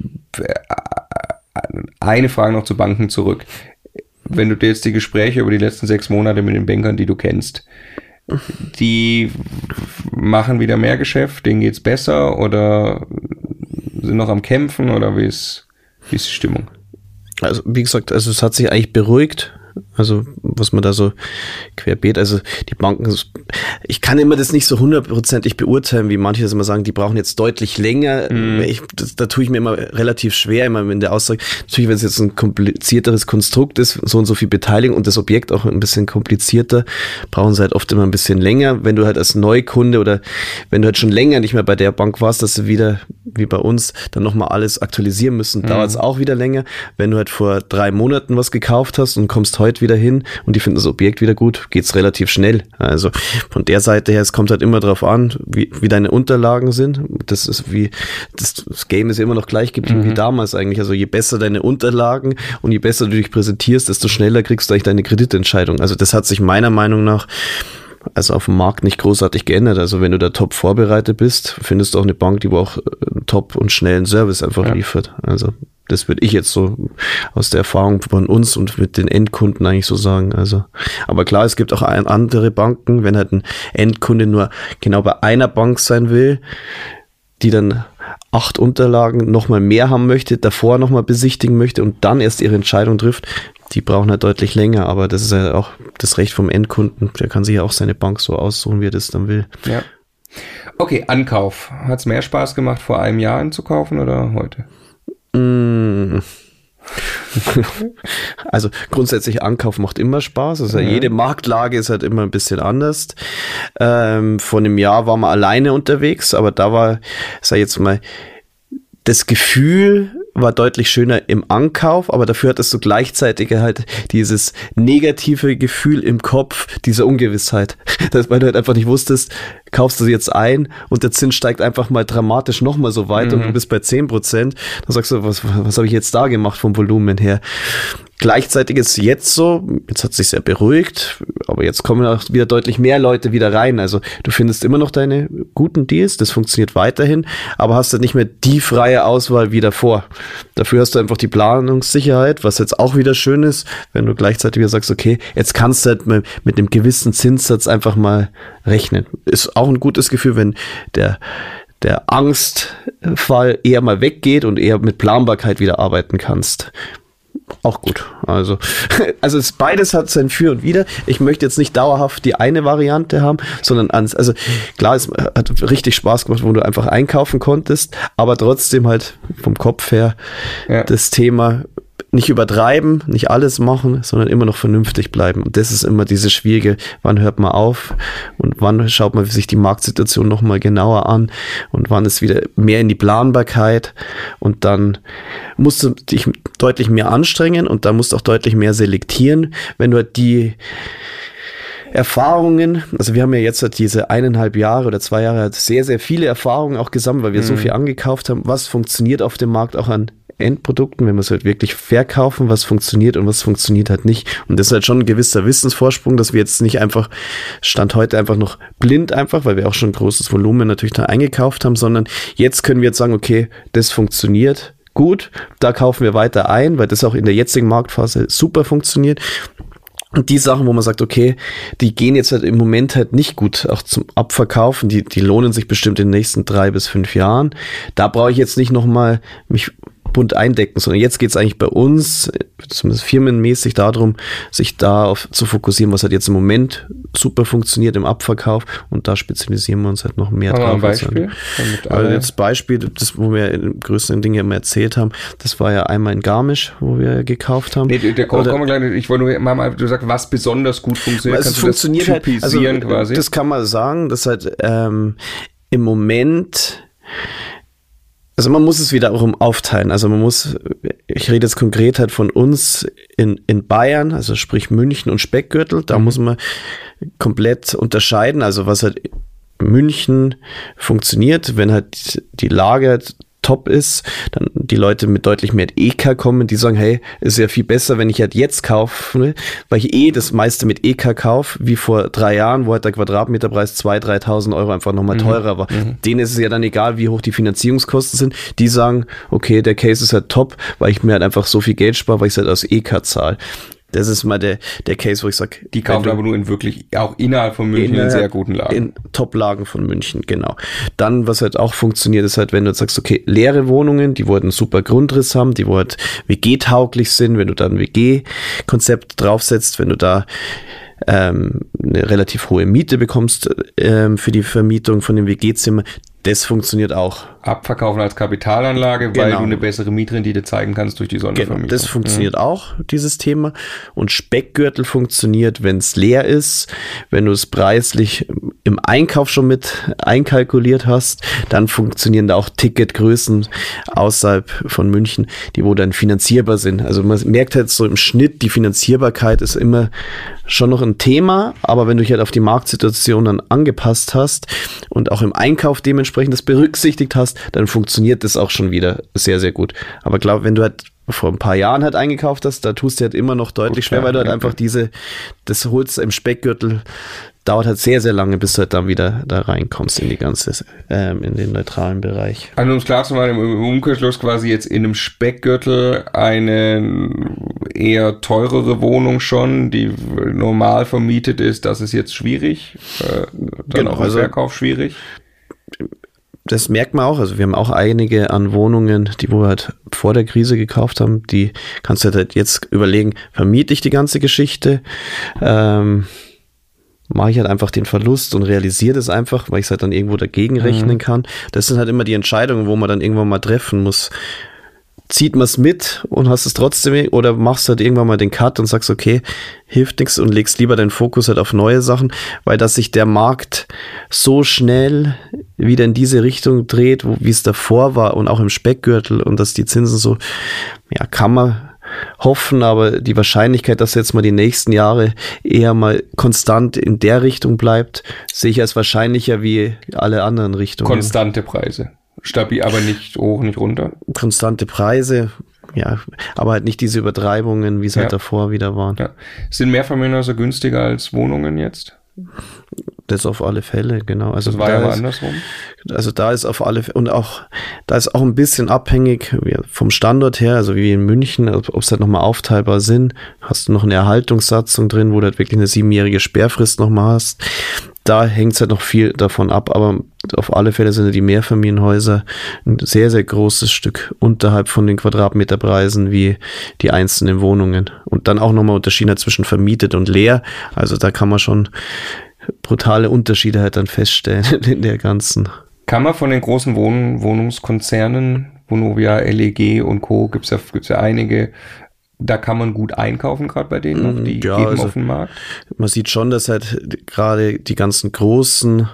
Eine Frage noch zu Banken zurück. Wenn du dir jetzt die Gespräche über die letzten sechs Monate mit den Bankern, die du kennst, die machen wieder mehr Geschäft, denen geht's besser oder sind noch am Kämpfen oder wie ist, wie ist die Stimmung? Also wie gesagt, also es hat sich eigentlich beruhigt. Also was man da so querbeet, also die Banken, ich kann immer das nicht so hundertprozentig beurteilen, wie manche das immer sagen, die brauchen jetzt deutlich länger. Mm. Ich, das, da tue ich mir immer relativ schwer, immer in der Aussage. Natürlich, wenn es jetzt ein komplizierteres Konstrukt ist, so und so viel Beteiligung und das Objekt auch ein bisschen komplizierter, brauchen sie halt oft immer ein bisschen länger. Wenn du halt als Neukunde oder wenn du halt schon länger nicht mehr bei der Bank warst, dass du wieder, wie bei uns, dann nochmal alles aktualisieren müssen, mm. dauert es auch wieder länger. Wenn du halt vor drei Monaten was gekauft hast und kommst heute wieder hin und die finden das Objekt wieder gut, geht's relativ schnell. Also von der Seite her, es kommt halt immer drauf an, wie, wie deine Unterlagen sind. Das ist wie, das, das Game ist immer noch gleich geblieben mhm. wie damals eigentlich. Also je besser deine Unterlagen und je besser du dich präsentierst, desto schneller kriegst du eigentlich deine Kreditentscheidung. Also das hat sich meiner Meinung nach also auf dem Markt nicht großartig geändert. Also wenn du da top vorbereitet bist, findest du auch eine Bank, die auch einen top und schnellen Service einfach ja. liefert. Also das würde ich jetzt so aus der Erfahrung von uns und mit den Endkunden eigentlich so sagen. Also, aber klar, es gibt auch andere Banken, wenn halt ein Endkunde nur genau bei einer Bank sein will, die dann acht Unterlagen nochmal mehr haben möchte, davor nochmal besichtigen möchte und dann erst ihre Entscheidung trifft, die brauchen halt deutlich länger, aber das ist ja auch das Recht vom Endkunden, der kann sich ja auch seine Bank so aussuchen, wie er das dann will. Ja. Okay, Ankauf. Hat es mehr Spaß gemacht, vor einem Jahr einzukaufen oder heute? Mm. Also grundsätzlich Ankauf macht immer Spaß. Also mhm. jede Marktlage ist halt immer ein bisschen anders. Ähm, vor einem Jahr waren wir alleine unterwegs, aber da war, sag ich jetzt mal, das Gefühl war deutlich schöner im Ankauf, aber dafür hattest du gleichzeitig halt dieses negative Gefühl im Kopf, dieser Ungewissheit. Das, weil du halt einfach nicht wusstest, kaufst du jetzt ein und der Zins steigt einfach mal dramatisch nochmal so weit mhm. und du bist bei zehn Prozent. Dann sagst du, was, was habe ich jetzt da gemacht vom Volumen her? Gleichzeitig ist jetzt so, jetzt hat es sich sehr beruhigt, aber jetzt kommen auch wieder deutlich mehr Leute wieder rein. Also du findest immer noch deine guten Deals, das funktioniert weiterhin, aber hast halt nicht mehr die freie Auswahl wie davor. Dafür hast du einfach die Planungssicherheit, was jetzt auch wieder schön ist, wenn du gleichzeitig wieder sagst, okay, jetzt kannst du halt mit, mit einem gewissen Zinssatz einfach mal rechnen. Ist auch ein gutes Gefühl, wenn der der Angstfall eher mal weggeht und eher mit Planbarkeit wieder arbeiten kannst. Auch gut. Also, also es, beides hat sein Für und Wider. Ich möchte jetzt nicht dauerhaft die eine Variante haben, sondern ans, also klar, es hat richtig Spaß gemacht, wo du einfach einkaufen konntest, aber trotzdem halt vom Kopf her ja. das Thema nicht übertreiben, nicht alles machen, sondern immer noch vernünftig bleiben. Und das ist immer diese schwierige, wann hört man auf und wann schaut man sich die Marktsituation nochmal genauer an und wann ist wieder mehr in die Planbarkeit und dann musst du dich deutlich mehr anstrengen und dann musst du auch deutlich mehr selektieren, wenn du halt die Erfahrungen, also wir haben ja jetzt halt diese eineinhalb Jahre oder zwei Jahre halt sehr, sehr viele Erfahrungen auch gesammelt, weil wir mhm. so viel angekauft haben, was funktioniert auf dem Markt auch an Endprodukten, wenn wir es halt wirklich verkaufen, was funktioniert und was funktioniert halt nicht. Und das ist halt schon ein gewisser Wissensvorsprung, dass wir jetzt nicht einfach, Stand heute einfach noch blind einfach, weil wir auch schon ein großes Volumen natürlich da eingekauft haben, sondern jetzt können wir jetzt sagen, okay, das funktioniert gut, da kaufen wir weiter ein, weil das auch in der jetzigen Marktphase super funktioniert. Und die Sachen, wo man sagt, okay, die gehen jetzt halt im Moment halt nicht gut, auch zum Abverkaufen, die, die lohnen sich bestimmt in den nächsten drei bis fünf Jahren. Da brauche ich jetzt nicht nochmal mich bunt eindecken, sondern jetzt geht es eigentlich bei uns, zumindest firmenmäßig, darum, sich da auf zu fokussieren, was halt jetzt im Moment super funktioniert im Abverkauf und da spezialisieren wir uns halt noch mehr drauf. Ein Beispiel? Also jetzt Beispiel, das, wo wir im größten Ding ja immer erzählt haben, das war ja einmal in Garmisch, wo wir gekauft haben. Nee, der kommen wir gleich, ich wollte nur mal, du sagst, was besonders gut funktioniert, es kannst funktioniert du das typisieren halt, also, quasi? Das kann man sagen, dass halt ähm, im Moment, also man muss es wiederum aufteilen. Also man muss, ich rede jetzt konkret halt von uns in, in Bayern, also sprich München und Speckgürtel, da mhm. muss man komplett unterscheiden. Also was halt München funktioniert, wenn halt die Lage top ist, dann die Leute mit deutlich mehr E K kommen, die sagen, hey, ist ja viel besser, wenn ich halt jetzt kaufe, weil ich eh das meiste mit E K kaufe, wie vor drei Jahren, wo halt der Quadratmeterpreis zweitausend, dreitausend Euro einfach nochmal mhm. teurer war. Mhm. Denen ist es ja dann egal, wie hoch die Finanzierungskosten sind. Die sagen, okay, der Case ist halt top, weil ich mir halt einfach so viel Geld spare, weil ich es halt aus E K zahle. Das ist mal der, der Case, wo ich sage, die kaufen aber nur in wirklich, auch innerhalb von München in, in sehr guten Lagen. In Top-Lagen von München, genau. Dann, was halt auch funktioniert, ist halt, wenn du sagst, okay, leere Wohnungen, die wo halt einen super Grundriss haben, die wo halt W G-tauglich sind, wenn du da ein W G-Konzept draufsetzt, wenn du da ähm, eine relativ hohe Miete bekommst ähm, für die Vermietung von dem W G-Zimmer, das funktioniert auch. Abverkaufen als Kapitalanlage, genau. weil du eine bessere Mietrendite zeigen kannst durch die Sondervermietung. Genau, das funktioniert mhm. auch, dieses Thema. Und Speckgürtel funktioniert, wenn es leer ist, wenn du es preislich im Einkauf schon mit einkalkuliert hast, dann funktionieren da auch Ticketgrößen außerhalb von München, die wo dann finanzierbar sind. Also man merkt halt so im Schnitt, die Finanzierbarkeit ist immer schon noch ein Thema, aber wenn du dich halt auf die Marktsituation dann angepasst hast und auch im Einkauf dementsprechend das berücksichtigt hast, dann funktioniert das auch schon wieder sehr, sehr gut. Aber glaube, wenn du halt vor ein paar Jahren halt eingekauft hast, da tust du halt immer noch deutlich gut, schwer, weil du halt ja, einfach okay. diese, das holst im Speckgürtel dauert halt sehr, sehr lange, bis du halt dann wieder da reinkommst in die ganze, ähm, in den neutralen Bereich. Also um es klar zu machen, im Umkehrschluss quasi jetzt in einem Speckgürtel eine eher teurere Wohnung schon, die normal vermietet ist, das ist jetzt schwierig, äh, dann genau, auch im also Verkauf schwierig. Das merkt man auch, also wir haben auch einige an Wohnungen, die wir halt vor der Krise gekauft haben, die kannst du halt jetzt überlegen, vermiete ich die ganze Geschichte, ähm, mache ich halt einfach den Verlust und realisiere das einfach, weil ich es halt dann irgendwo dagegen rechnen kann. Das sind halt immer die Entscheidungen, wo man dann irgendwann mal treffen muss. Zieht man es mit und hast es trotzdem, oder machst halt irgendwann mal den Cut und sagst, okay, hilft nichts und legst lieber deinen Fokus halt auf neue Sachen, weil dass sich der Markt so schnell wieder in diese Richtung dreht, wie es davor war und auch im Speckgürtel und dass die Zinsen so, ja, kann man hoffen, aber die Wahrscheinlichkeit, dass jetzt mal die nächsten Jahre eher mal konstant in der Richtung bleibt, sehe ich als wahrscheinlicher wie alle anderen Richtungen. Konstante Preise. Stabil, aber nicht hoch, nicht runter. Konstante Preise, ja, aber halt nicht diese Übertreibungen, wie es ja. halt davor wieder waren. Ja. Sind Mehrfamilienhäuser günstiger als Wohnungen jetzt? Das auf alle Fälle, genau. Also das war da ja mal ist, andersrum. Also da ist auf alle Fälle, und auch, da ist auch ein bisschen abhängig vom Standort her, also wie in München, ob es halt nochmal aufteilbar sind. Hast du noch eine Erhaltungssatzung drin, wo du halt wirklich eine siebenjährige Sperrfrist nochmal hast. Da hängt es halt noch viel davon ab, aber auf alle Fälle sind ja die Mehrfamilienhäuser ein sehr, sehr großes Stück unterhalb von den Quadratmeterpreisen wie die einzelnen Wohnungen. Und dann auch nochmal Unterschiede zwischen vermietet und leer. Also da kann man schon brutale Unterschiede halt dann feststellen in der ganzen. Kann man von den großen Wohn- Wohnungskonzernen, Vonovia, L E G und Co., gibt's ja, gibt's ja einige, da kann man gut einkaufen, gerade bei denen noch, die ja, geben also auf den Markt. Man sieht schon, dass halt gerade die ganzen großen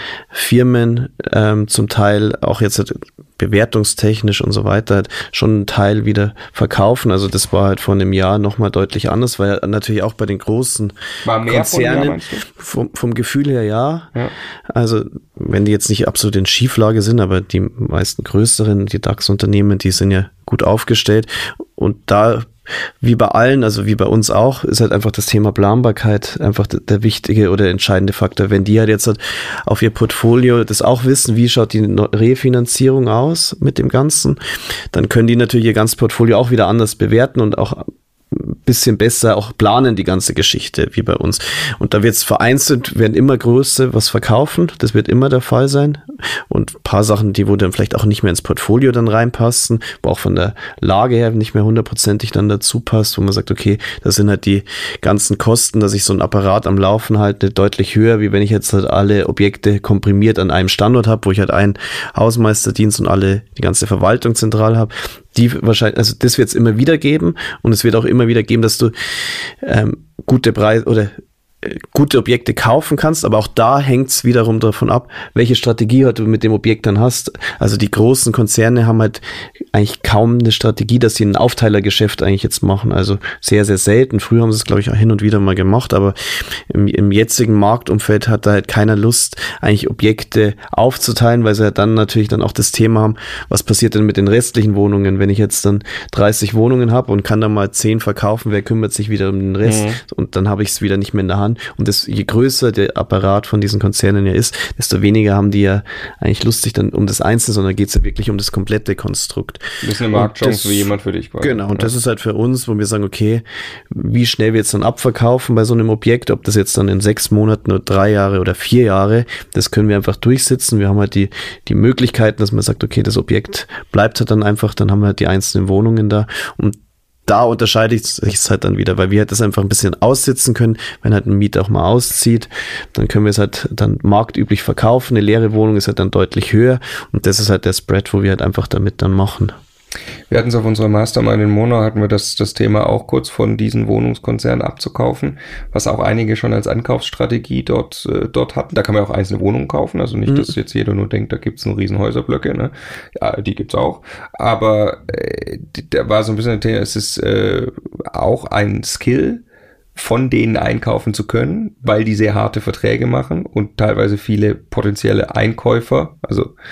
Firmen ähm, zum Teil auch jetzt halt bewertungstechnisch und so weiter halt schon einen Teil wieder verkaufen. Also das war halt vor einem Jahr nochmal deutlich anders, weil natürlich auch bei den großen war mehr Konzernen von Jahr, vom, vom Gefühl her ja. ja. Also wenn die jetzt nicht absolut in Schieflage sind, aber die meisten größeren, die DAX-Unternehmen, die sind ja gut aufgestellt und da wie bei allen, also wie bei uns auch, ist halt einfach das Thema Planbarkeit einfach der, der wichtige oder entscheidende Faktor. Wenn die halt jetzt halt auf ihr Portfolio das auch wissen, wie schaut die Refinanzierung aus mit dem Ganzen, dann können die natürlich ihr ganzes Portfolio auch wieder anders bewerten und auch ein bisschen besser auch planen, die ganze Geschichte, wie bei uns. Und da wird es vereinzelt, werden immer größer was verkaufen, das wird immer der Fall sein. Und ein paar Sachen, die wo dann vielleicht auch nicht mehr ins Portfolio dann reinpassen, wo auch von der Lage her nicht mehr hundertprozentig dann dazu passt, wo man sagt, okay, das sind halt die ganzen Kosten, dass ich so ein Apparat am Laufen halte, deutlich höher, wie wenn ich jetzt halt alle Objekte komprimiert an einem Standort habe, wo ich halt einen Hausmeisterdienst und alle, die ganze Verwaltung zentral habe. Die wahrscheinlich, also das wird es immer wieder geben und es wird auch immer wieder geben, dass du ähm, gute Preise oder äh, gute Objekte kaufen kannst, aber auch da hängt es wiederum davon ab, welche Strategie halt du mit dem Objekt dann hast. Also die großen Konzerne haben halt eigentlich kaum eine Strategie, dass sie ein Aufteilergeschäft eigentlich jetzt machen. Also sehr, sehr selten. Früher haben sie es, glaube ich, auch hin und wieder mal gemacht, aber im, im jetzigen Marktumfeld hat da halt keiner Lust, eigentlich Objekte aufzuteilen, weil sie ja dann natürlich dann auch das Thema haben, was passiert denn mit den restlichen Wohnungen, wenn ich jetzt dann dreißig Wohnungen habe und kann dann mal zehn verkaufen, wer kümmert sich wieder um den Rest? Mhm. Und dann habe ich es wieder nicht mehr in der Hand. Und das, je größer der Apparat von diesen Konzernen ja ist, desto weniger haben die ja eigentlich Lust sich dann um das Einzelne, sondern geht es ja wirklich um das komplette Konstrukt. Das ist eine Marktchance für jemand für dich. Genau, und ja. das ist halt für uns, wo wir sagen, okay, wie schnell wir jetzt dann abverkaufen bei so einem Objekt, ob das jetzt dann in sechs Monaten oder drei Jahre oder vier Jahre, das können wir einfach durchsetzen. Wir haben halt die, die Möglichkeiten, dass man sagt, okay, das Objekt bleibt halt dann einfach, dann haben wir halt die einzelnen Wohnungen da und da unterscheidet sich es halt dann wieder, weil wir halt das einfach ein bisschen aussitzen können. Wenn halt ein Mieter auch mal auszieht, dann können wir es halt dann marktüblich verkaufen. Eine leere Wohnung ist halt dann deutlich höher und das ist halt der Spread, wo wir halt einfach damit dann machen. Wir hatten es auf unserer Mastermind in Monau, hatten wir das, das Thema auch kurz von diesen Wohnungskonzernen abzukaufen, was auch einige schon als Ankaufsstrategie dort, äh, dort hatten. Da kann man auch einzelne Wohnungen kaufen, also nicht, mhm. dass jetzt jeder nur denkt, da gibt's nur riesen Häuserblöcke, ne? Ja, die gibt's auch. Aber äh, da war so ein bisschen ein Thema, es ist äh, auch ein Skill, von denen einkaufen zu können, weil die sehr harte Verträge machen und teilweise viele potenzielle Einkäufer, also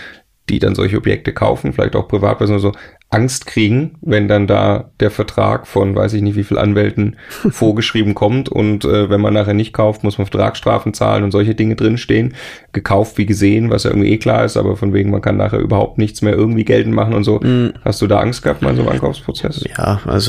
die dann solche Objekte kaufen, vielleicht auch Privatpersonen so, Angst kriegen, wenn dann da der Vertrag von weiß ich nicht wie viel Anwälten vorgeschrieben kommt und äh, wenn man nachher nicht kauft, muss man Vertragsstrafen zahlen und solche Dinge drinstehen. Gekauft wie gesehen, was ja irgendwie eh klar ist, aber von wegen, man kann nachher überhaupt nichts mehr irgendwie geltend machen und so. Mhm. Hast du da Angst gehabt mal in so einem Ankaufsprozess? Ja, also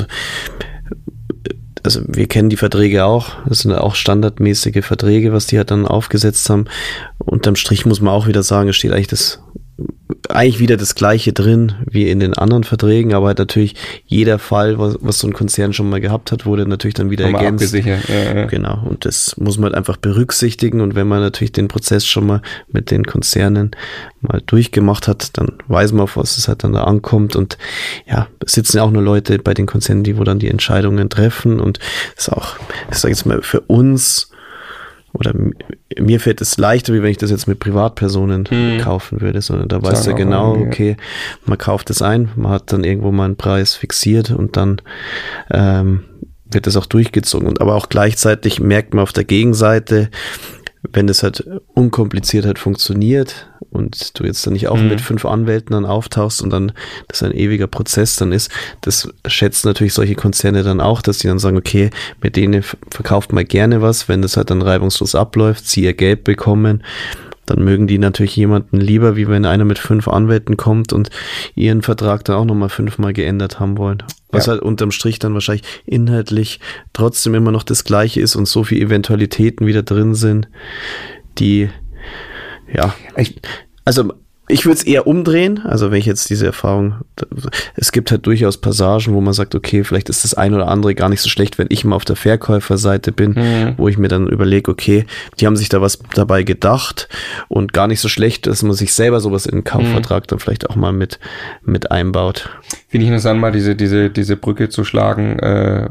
Also wir kennen die Verträge auch, das sind auch standardmäßige Verträge, was die halt dann aufgesetzt haben. Unterm Strich muss man auch wieder sagen, es steht eigentlich das eigentlich wieder das Gleiche drin wie in den anderen Verträgen, aber halt natürlich jeder Fall, was, was so ein Konzern schon mal gehabt hat, wurde natürlich dann wieder Nochmal ergänzt. Abgesichert. Ja, ja. Genau, und das muss man halt einfach berücksichtigen und wenn man natürlich den Prozess schon mal mit den Konzernen mal durchgemacht hat, dann weiß man, auf was es halt dann da ankommt und ja, es sitzen ja auch nur Leute bei den Konzernen, die wo dann die Entscheidungen treffen und das ist auch, ich sage jetzt mal, für uns oder mir fällt es leichter, wie wenn ich das jetzt mit Privatpersonen hm. kaufen würde, sondern da weiß er genau, okay, man kauft es ein, man hat dann irgendwo mal einen Preis fixiert und dann ähm, wird das auch durchgezogen. Und aber auch gleichzeitig merkt man auf der Gegenseite, wenn das halt unkompliziert halt funktioniert und du jetzt dann nicht auch mhm. mit fünf Anwälten dann auftauchst und dann das ein ewiger Prozess dann ist, das schätzen natürlich solche Konzerne dann auch, dass die dann sagen, okay, mit denen verkauft man gerne was, wenn das halt dann reibungslos abläuft, sie ihr Geld bekommen, dann mögen die natürlich jemanden lieber, wie wenn einer mit fünf Anwälten kommt und ihren Vertrag dann auch nochmal fünfmal geändert haben wollen. Was ja. halt unterm Strich dann wahrscheinlich inhaltlich trotzdem immer noch das Gleiche ist und so viele Eventualitäten wieder drin sind, die, ja, ich, also ich würde es eher umdrehen, also wenn ich jetzt diese Erfahrung, es gibt halt durchaus Passagen, wo man sagt, okay, vielleicht ist das ein oder andere gar nicht so schlecht, wenn ich mal auf der Verkäuferseite bin, mhm. wo ich mir dann überlege, okay, die haben sich da was dabei gedacht und gar nicht so schlecht, dass man sich selber sowas in den Kaufvertrag mhm. dann vielleicht auch mal mit, mit einbaut. Finde ich interessant, mal diese, diese, diese Brücke zu schlagen, äh,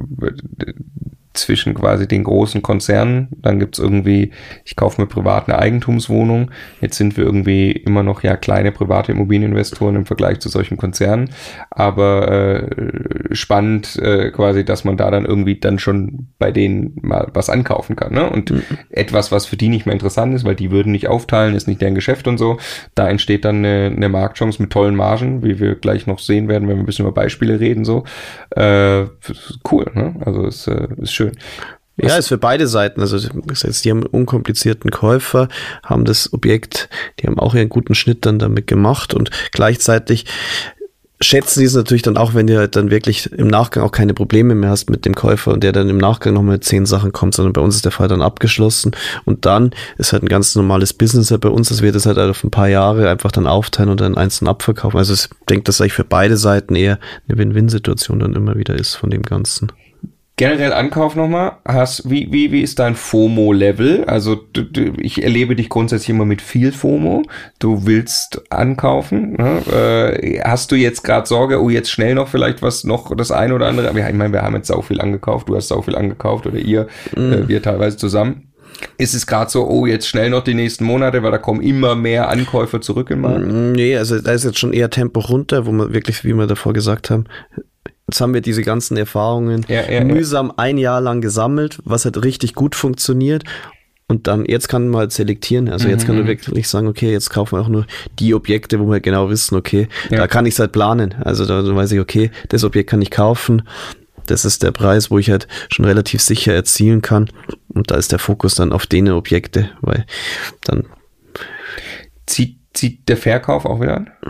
zwischen quasi den großen Konzernen, dann gibt's irgendwie, ich kaufe mir privat eine Eigentumswohnung, jetzt sind wir irgendwie immer noch ja kleine private Immobilieninvestoren im Vergleich zu solchen Konzernen, aber äh, spannend äh, quasi, dass man da dann irgendwie dann schon bei denen mal was ankaufen kann, ne? Und mhm. etwas, was für die nicht mehr interessant ist, weil die würden nicht aufteilen, ist nicht deren Geschäft und so, da entsteht dann eine, eine Marktchance mit tollen Margen, wie wir gleich noch sehen werden, wenn wir ein bisschen über Beispiele reden, so äh, cool, ne? Also ist, äh, ist schön. Ja, ist für beide Seiten. Also das heißt, die haben einen unkomplizierten Käufer, haben das Objekt, die haben auch ihren guten Schnitt dann damit gemacht und gleichzeitig schätzen die es natürlich dann auch, wenn du halt dann wirklich im Nachgang auch keine Probleme mehr hast mit dem Käufer und der dann im Nachgang noch mit zehn Sachen kommt, sondern bei uns ist der Fall dann abgeschlossen und dann ist halt ein ganz normales Business halt bei uns, dass wir das halt auf ein paar Jahre einfach dann aufteilen und dann einzeln abverkaufen. Also ich denke, dass eigentlich für beide Seiten eher eine Win-Win-Situation dann immer wieder ist von dem Ganzen. Generell Ankauf nochmal, hast, wie, wie, wie ist dein FOMO-Level? Also du, du, ich erlebe dich grundsätzlich immer mit viel FOMO. Du willst ankaufen. Ne? Äh, hast du jetzt gerade Sorge, oh jetzt schnell noch vielleicht was, noch das eine oder andere? Ich meine, wir haben jetzt sau viel angekauft, du hast sau viel angekauft oder ihr, mm. äh, wir teilweise zusammen. Ist es gerade so, oh jetzt schnell noch die nächsten Monate, weil da kommen immer mehr Ankäufer zurück im Markt? Nee, also da ist jetzt schon eher Tempo runter, wo man wirklich, wie wir davor gesagt haben, jetzt haben wir diese ganzen Erfahrungen ja, ja, mühsam ja. ein Jahr lang gesammelt, was halt richtig gut funktioniert. Und dann, jetzt kann man halt selektieren. Also mhm. jetzt kann man wirklich sagen, okay, jetzt kaufen wir auch nur die Objekte, wo wir genau wissen, okay, ja. da kann ich es halt planen. Also da weiß ich, okay, das Objekt kann ich kaufen. Das ist der Preis, wo ich halt schon relativ sicher erzielen kann. Und da ist der Fokus dann auf denen Objekte, weil dann zieht, zieht der Verkauf auch wieder an?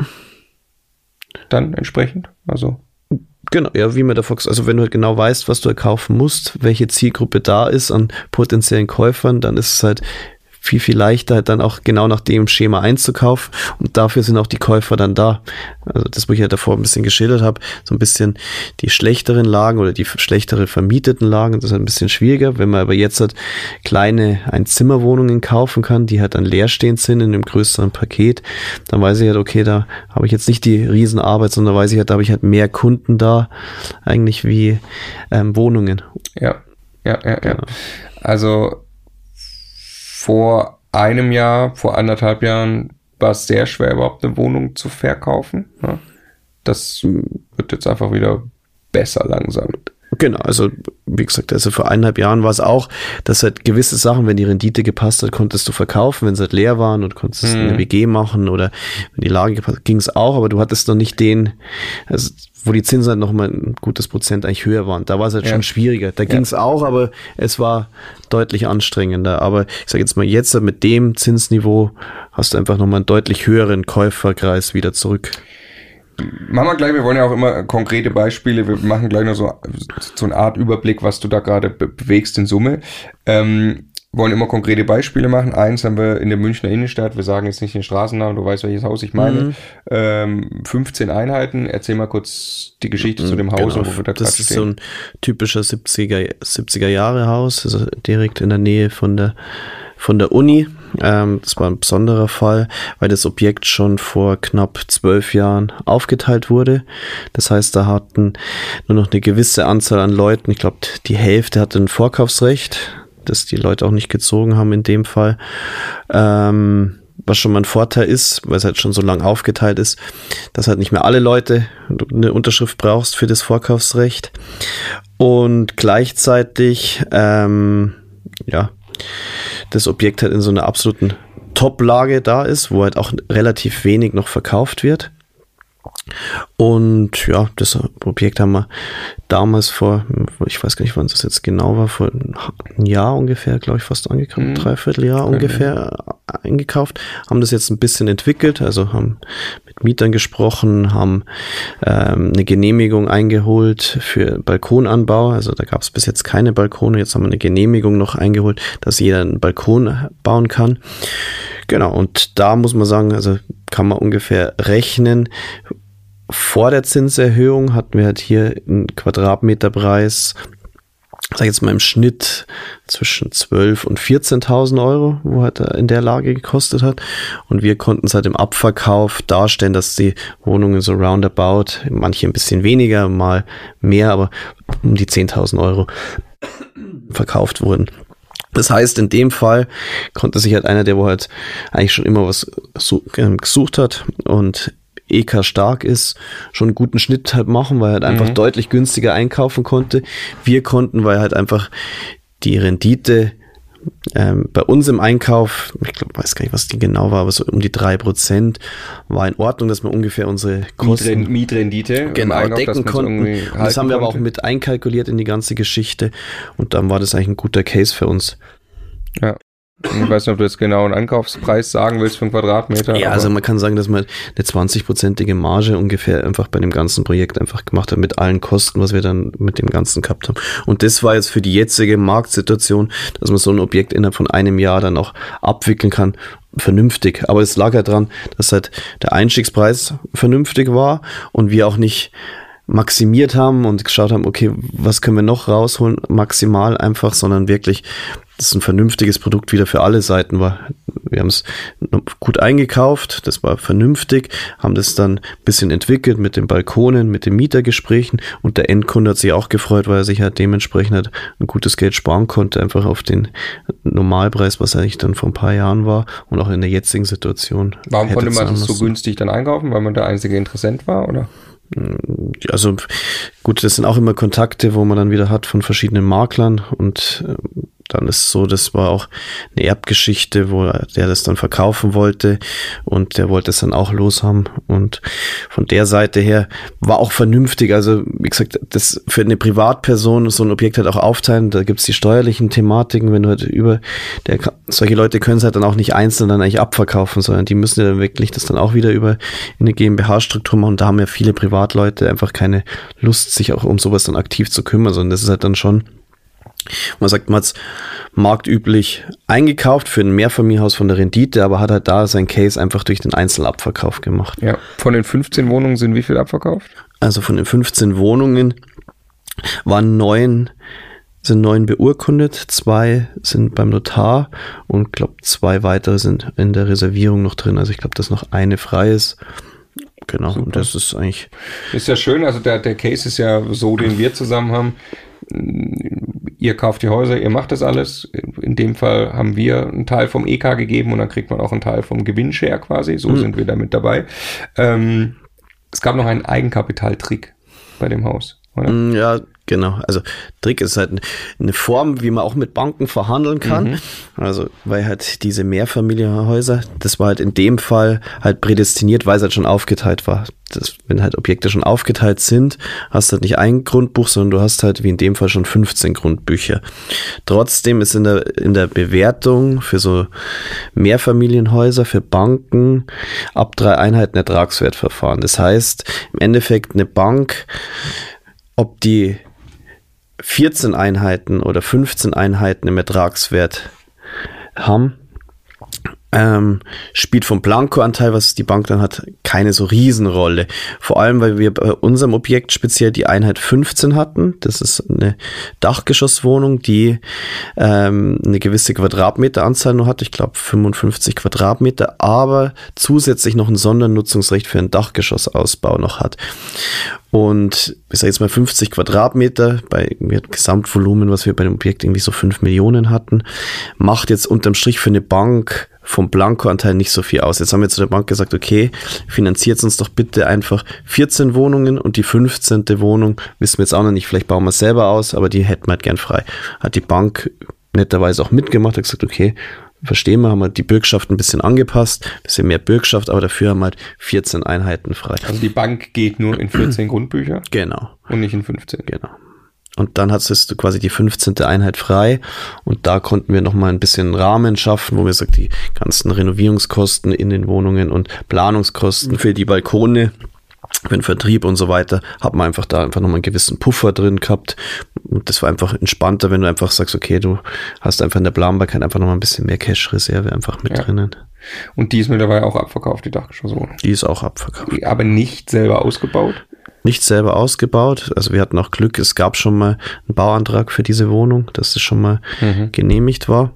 Dann entsprechend? Also genau, ja, wie man davor gesagt, also wenn du halt genau weißt, was du kaufen musst, welche Zielgruppe da ist an potenziellen Käufern, dann ist es halt viel, viel leichter, halt dann auch genau nach dem Schema einzukaufen und dafür sind auch die Käufer dann da. Also das, wo ich ja davor ein bisschen geschildert habe, so ein bisschen die schlechteren Lagen oder die schlechtere vermieteten Lagen, das ist halt ein bisschen schwieriger. Wenn man aber jetzt halt kleine Einzimmerwohnungen kaufen kann, die halt dann leerstehend sind in einem größeren Paket, dann weiß ich halt, okay, da habe ich jetzt nicht die Riesenarbeit, sondern weiß ich halt, da habe ich halt mehr Kunden da eigentlich wie ähm, Wohnungen. Ja, ja, ja, ja. Also vor einem Jahr, vor anderthalb Jahren war es sehr schwer, überhaupt eine Wohnung zu verkaufen. Das wird jetzt einfach wieder besser langsam. Genau, also wie gesagt, also vor eineinhalb Jahren war es auch, dass halt gewisse Sachen, wenn die Rendite gepasst hat, konntest du verkaufen, wenn sie halt leer waren und konntest mhm. eine W G machen oder wenn die Lage gepasst hat, ging es auch, aber du hattest noch nicht den, also wo die Zinsen halt noch mal ein gutes Prozent eigentlich höher waren. Da war es halt ja. schon schwieriger. Da ging es ja. auch, aber es war deutlich anstrengender. Aber ich sage jetzt mal, jetzt mit dem Zinsniveau hast du einfach noch mal einen deutlich höheren Käuferkreis wieder zurück. Machen wir gleich, wir wollen ja auch immer konkrete Beispiele, wir machen gleich noch so, so eine Art Überblick, was du da gerade be- bewegst in Summe. Ähm, wollen immer konkrete Beispiele machen. Eins haben wir in der Münchner Innenstadt, wir sagen jetzt nicht den Straßennamen, du weißt, welches Haus ich meine. Mhm. Ähm, fünfzehn Einheiten, erzähl mal kurz die Geschichte mhm, zu dem Haus, genau. wo wir da gerade stehen. Das ist so ein typischer siebziger Jahre Haus, also direkt in der Nähe von der von der Uni. Ähm, das war ein besonderer Fall, weil das Objekt schon vor knapp zwölf Jahren aufgeteilt wurde. Das heißt, da hatten nur noch eine gewisse Anzahl an Leuten, ich glaube, die Hälfte hatte ein Vorkaufsrecht, das die Leute auch nicht gezogen haben in dem Fall. Ähm, was schon mal ein Vorteil ist, weil es halt schon so lang aufgeteilt ist, dass halt nicht mehr alle Leute eine Unterschrift brauchst für das Vorkaufsrecht. Und gleichzeitig, ähm, ja, das Objekt halt in so einer absoluten Top-Lage da ist, wo halt auch relativ wenig noch verkauft wird. Und ja, das Objekt haben wir damals vor, ich weiß gar nicht, wann es jetzt genau war, vor einem Jahr ungefähr, glaube ich, fast angekauft, mhm. dreiviertel Jahr okay. ungefähr eingekauft, haben das jetzt ein bisschen entwickelt, also haben mit Mietern gesprochen, haben ähm, eine Genehmigung eingeholt für Balkonanbau, also da gab es bis jetzt keine Balkone, jetzt haben wir eine Genehmigung noch eingeholt, dass jeder einen Balkon bauen kann. Genau, und da muss man sagen, also kann man ungefähr rechnen. Vor der Zinserhöhung hatten wir halt hier einen Quadratmeterpreis, sag ich jetzt mal im Schnitt zwischen zwölftausend und vierzehntausend Euro, wo halt in der Lage gekostet hat. Und wir konnten es halt im Abverkauf darstellen, dass die Wohnungen so roundabout, manche ein bisschen weniger, mal mehr, aber um die zehntausend Euro verkauft wurden. Das heißt, in dem Fall konnte sich halt einer, der wo halt eigentlich schon immer was gesucht hat und E K stark ist, schon einen guten Schnitt halt machen, weil er halt einfach mhm. deutlich günstiger einkaufen konnte. Wir konnten, weil halt einfach die Rendite ähm, bei uns im Einkauf, ich glaube, weiß gar nicht, was die genau war, aber so um die drei Prozent war in Ordnung, dass wir ungefähr unsere Kosten, Mietrendite genau, Einkauf, decken konnten. Und das haben wir aber auch mit einkalkuliert in die ganze Geschichte und dann war das eigentlich ein guter Case für uns. Ja. Ich weiß nicht, ob du jetzt genau einen Ankaufspreis sagen willst für einen Quadratmeter. Ja, also man kann sagen, dass man eine zwanzig-prozentige Marge ungefähr einfach bei dem ganzen Projekt einfach gemacht hat mit allen Kosten, was wir dann mit dem Ganzen gehabt haben. Und das war jetzt für die jetzige Marktsituation, dass man so ein Objekt innerhalb von einem Jahr dann auch abwickeln kann, vernünftig. Aber es lag ja dran, dass halt der Einstiegspreis vernünftig war und wir auch nicht maximiert haben und geschaut haben, okay, was können wir noch rausholen, maximal einfach, sondern wirklich, dass ein vernünftiges Produkt wieder für alle Seiten war. Wir haben es gut eingekauft, das war vernünftig, haben das dann ein bisschen entwickelt mit den Balkonen, mit den Mietergesprächen und der Endkunde hat sich auch gefreut, weil er sich halt dementsprechend halt ein gutes Geld sparen konnte, einfach auf den Normalpreis, was eigentlich dann vor ein paar Jahren war und auch in der jetzigen Situation. Warum konnte man das so günstig dann einkaufen? Weil man der einzige Interessent war, oder? Also gut, das sind auch immer Kontakte, wo man dann wieder hat von verschiedenen Maklern und dann ist es so, das war auch eine Erbgeschichte, wo der das dann verkaufen wollte und der wollte es dann auch loshaben und von der Seite her war auch vernünftig, also wie gesagt, das für eine Privatperson so ein Objekt halt auch aufteilen, da gibt's die steuerlichen Thematiken, wenn du halt über, der, solche Leute können es halt dann auch nicht einzeln dann eigentlich abverkaufen, sondern die müssen ja dann wirklich das dann auch wieder über eine GmbH-Struktur machen und da haben ja viele Privatleute einfach keine Lust, sich auch um sowas dann aktiv zu kümmern, sondern das ist halt dann schon, man sagt, man hat es marktüblich eingekauft für ein Mehrfamilienhaus von der Rendite, aber hat halt da sein Case einfach durch den Einzelabverkauf gemacht. Ja, von den fünfzehn Wohnungen sind wie viel abverkauft? Also von den fünfzehn Wohnungen waren neun, sind neun beurkundet, zwei sind beim Notar und ich glaube zwei weitere sind in der Reservierung noch drin. Also ich glaube, dass noch eine frei ist. Genau, super. Und das ist eigentlich... Ist ja schön, also der, der Case ist ja so, den wir zusammen haben. Ihr kauft die Häuser, ihr macht das alles. In dem Fall haben wir einen Teil vom E K gegeben und dann kriegt man auch einen Teil vom Gewinnshare quasi. So mhm. sind wir damit dabei. Ähm, es gab noch einen Eigenkapitaltrick bei dem Haus, oder? Ja, Genau, also Trick ist halt eine Form, wie man auch mit Banken verhandeln kann. Mhm. Also weil halt diese Mehrfamilienhäuser, das war halt in dem Fall halt prädestiniert, weil es halt schon aufgeteilt war. Das, wenn halt Objekte schon aufgeteilt sind, hast du halt nicht ein Grundbuch, sondern du hast halt wie in dem Fall schon fünfzehn Grundbücher. Trotzdem ist in der, in der Bewertung für so Mehrfamilienhäuser, für Banken ab drei Einheiten Ertragswertverfahren. Das heißt, im Endeffekt eine Bank, ob die vierzehn Einheiten oder fünfzehn Einheiten im Ertragswert haben, ähm, spielt vom Blankoanteil, was die Bank dann hat, keine so Riesenrolle. Vor allem, weil wir bei unserem Objekt speziell die Einheit fünfzehn hatten. Das ist eine Dachgeschosswohnung, die ähm, eine gewisse Quadratmeteranzahl nur hat. Ich glaube fünfundfünfzig Quadratmeter, aber zusätzlich noch ein Sondernutzungsrecht für einen Dachgeschossausbau noch hat. Und ich sage jetzt mal fünfzig Quadratmeter bei Gesamtvolumen, was wir bei dem Objekt irgendwie so fünf Millionen hatten, macht jetzt unterm Strich für eine Bank vom Blankoanteil nicht so viel aus. Jetzt haben wir zu der Bank gesagt, okay, finanziert uns doch bitte einfach vierzehn Wohnungen und die fünfzehnte Wohnung, wissen wir jetzt auch noch nicht, vielleicht bauen wir es selber aus, aber die hätten wir halt gern frei. Hat die Bank netterweise auch mitgemacht, hat gesagt, okay, verstehen wir, haben wir die Bürgschaft ein bisschen angepasst, ein bisschen mehr Bürgschaft, aber dafür haben wir halt vierzehn Einheiten frei. Also die Bank geht nur in vierzehn Grundbücher? Genau. Und nicht in fünfzehn? Genau. Und dann hattest du quasi die fünfzehnte Einheit frei und da konnten wir nochmal ein bisschen Rahmen schaffen, wo wir sagt, die ganzen Renovierungskosten in den Wohnungen und Planungskosten für die Balkone, für den Vertrieb und so weiter, hat man einfach da einfach nochmal einen gewissen Puffer drin gehabt. Und das war einfach entspannter, wenn du einfach sagst, okay, du hast einfach in der Planbarkeit einfach nochmal ein bisschen mehr Cash-Reserve einfach mit ja. drinnen. Und die ist mittlerweile auch abverkauft, die Dachgeschosswohnung? Die ist auch abverkauft. Aber nicht selber ausgebaut? Nicht selber ausgebaut. Also wir hatten auch Glück, es gab schon mal einen Bauantrag für diese Wohnung, dass es schon mal mhm. genehmigt war.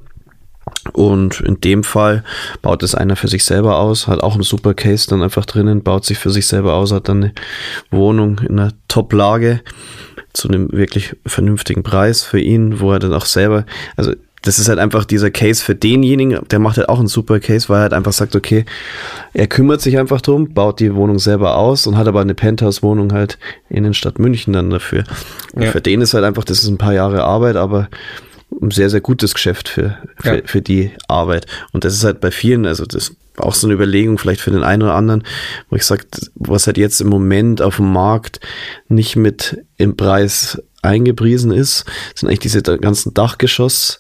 Und in dem Fall baut es einer für sich selber aus, hat auch einen super Case dann einfach drinnen, baut sich für sich selber aus, hat dann eine Wohnung in einer Top-Lage zu einem wirklich vernünftigen Preis für ihn, wo er dann auch selber, also das ist halt einfach dieser Case für denjenigen, der macht halt auch einen super Case, weil er halt einfach sagt, okay, er kümmert sich einfach drum, baut die Wohnung selber aus und hat aber eine Penthouse-Wohnung halt in den Stadt München dann dafür. Ja. Für den ist halt einfach, das ist ein paar Jahre Arbeit, aber ein sehr, sehr gutes Geschäft für, für, ja. für die Arbeit. Und das ist halt bei vielen, also das ist auch so eine Überlegung vielleicht für den einen oder anderen, wo ich sage, was halt jetzt im Moment auf dem Markt nicht mit im Preis eingepriesen ist, sind eigentlich diese ganzen Dachgeschoss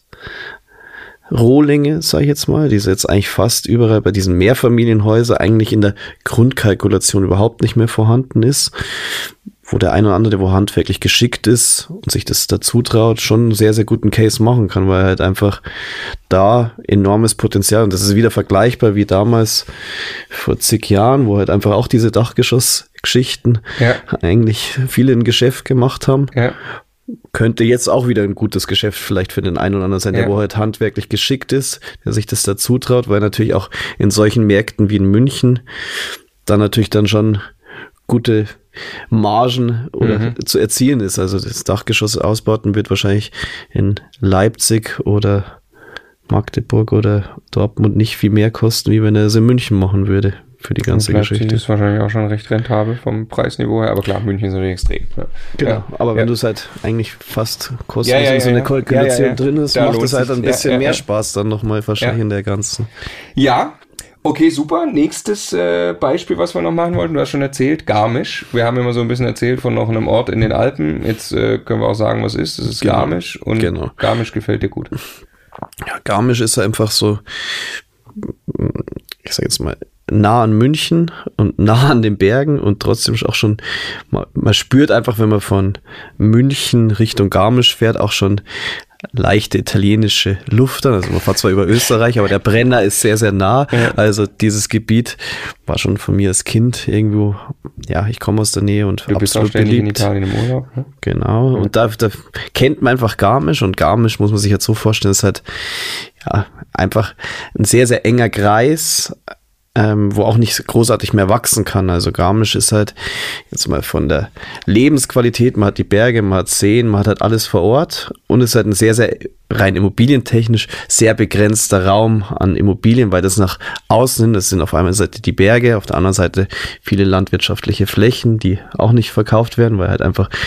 Rohlinge, sage ich jetzt mal, die jetzt eigentlich fast überall bei diesen Mehrfamilienhäusern eigentlich in der Grundkalkulation überhaupt nicht mehr vorhanden ist, wo der eine oder andere, der wo handwerklich geschickt ist und sich das dazu traut, schon einen sehr, sehr guten Case machen kann, weil er halt einfach da enormes Potenzial, und das ist wieder vergleichbar wie damals vor zig Jahren, wo halt einfach auch diese Dachgeschossgeschichten ja. eigentlich viele ein Geschäft gemacht haben. Ja. Könnte jetzt auch wieder ein gutes Geschäft vielleicht für den einen oder anderen sein, der ja. wo halt handwerklich geschickt ist, der sich das dazu traut, weil natürlich auch in solchen Märkten wie in München dann natürlich dann schon gute Margen oder mhm. zu erzielen ist. Also das Dachgeschoss ausbauten wird wahrscheinlich in Leipzig oder Magdeburg oder Dortmund nicht viel mehr kosten, wie wenn er es in München machen würde. Für die ganze Leipzig Geschichte. Ist wahrscheinlich auch schon recht rentabel vom Preisniveau her, aber klar, München ist natürlich extrem. Ja. Genau, ja. aber wenn ja. du es halt eigentlich fast kostenlos ja, ja, in so eine ja, Kalkulation ja, ja, ja. drin hast, da macht es halt ein bisschen ja, ja, mehr ja. Spaß dann nochmal wahrscheinlich ja. in der ganzen. Ja, okay, super. Nächstes äh, Beispiel, was wir noch machen wollten, du hast schon erzählt, Garmisch. Wir haben immer so ein bisschen erzählt von noch einem Ort in den Alpen. Jetzt äh, können wir auch sagen, was ist. Das ist genau. Garmisch und genau. Garmisch gefällt dir gut. Ja, Garmisch ist einfach so, ich sag jetzt mal, nah an München und nah an den Bergen und trotzdem auch schon, man, man spürt einfach, wenn man von München Richtung Garmisch fährt, auch schon leichte italienische Luft an. Also man fährt zwar über Österreich, aber der Brenner ist sehr, sehr nah. Ja. Also dieses Gebiet war schon von mir als Kind irgendwo, ja, ich komme aus der Nähe und du bist absolut auch ständig beliebt. In Italien im Urlaub. Ne? Genau. Ja. Und da, da kennt man einfach Garmisch und Garmisch muss man sich halt so vorstellen, ist halt ja einfach ein sehr, sehr enger Kreis, Ähm, wo auch nicht großartig mehr wachsen kann. Also Garmisch ist halt jetzt mal von der Lebensqualität, man hat die Berge, man hat Seen, man hat halt alles vor Ort und ist halt ein sehr, sehr rein immobilientechnisch sehr begrenzter Raum an Immobilien, weil das nach außen hin, das sind auf einer Seite die Berge, auf der anderen Seite viele landwirtschaftliche Flächen, die auch nicht verkauft werden, weil halt einfach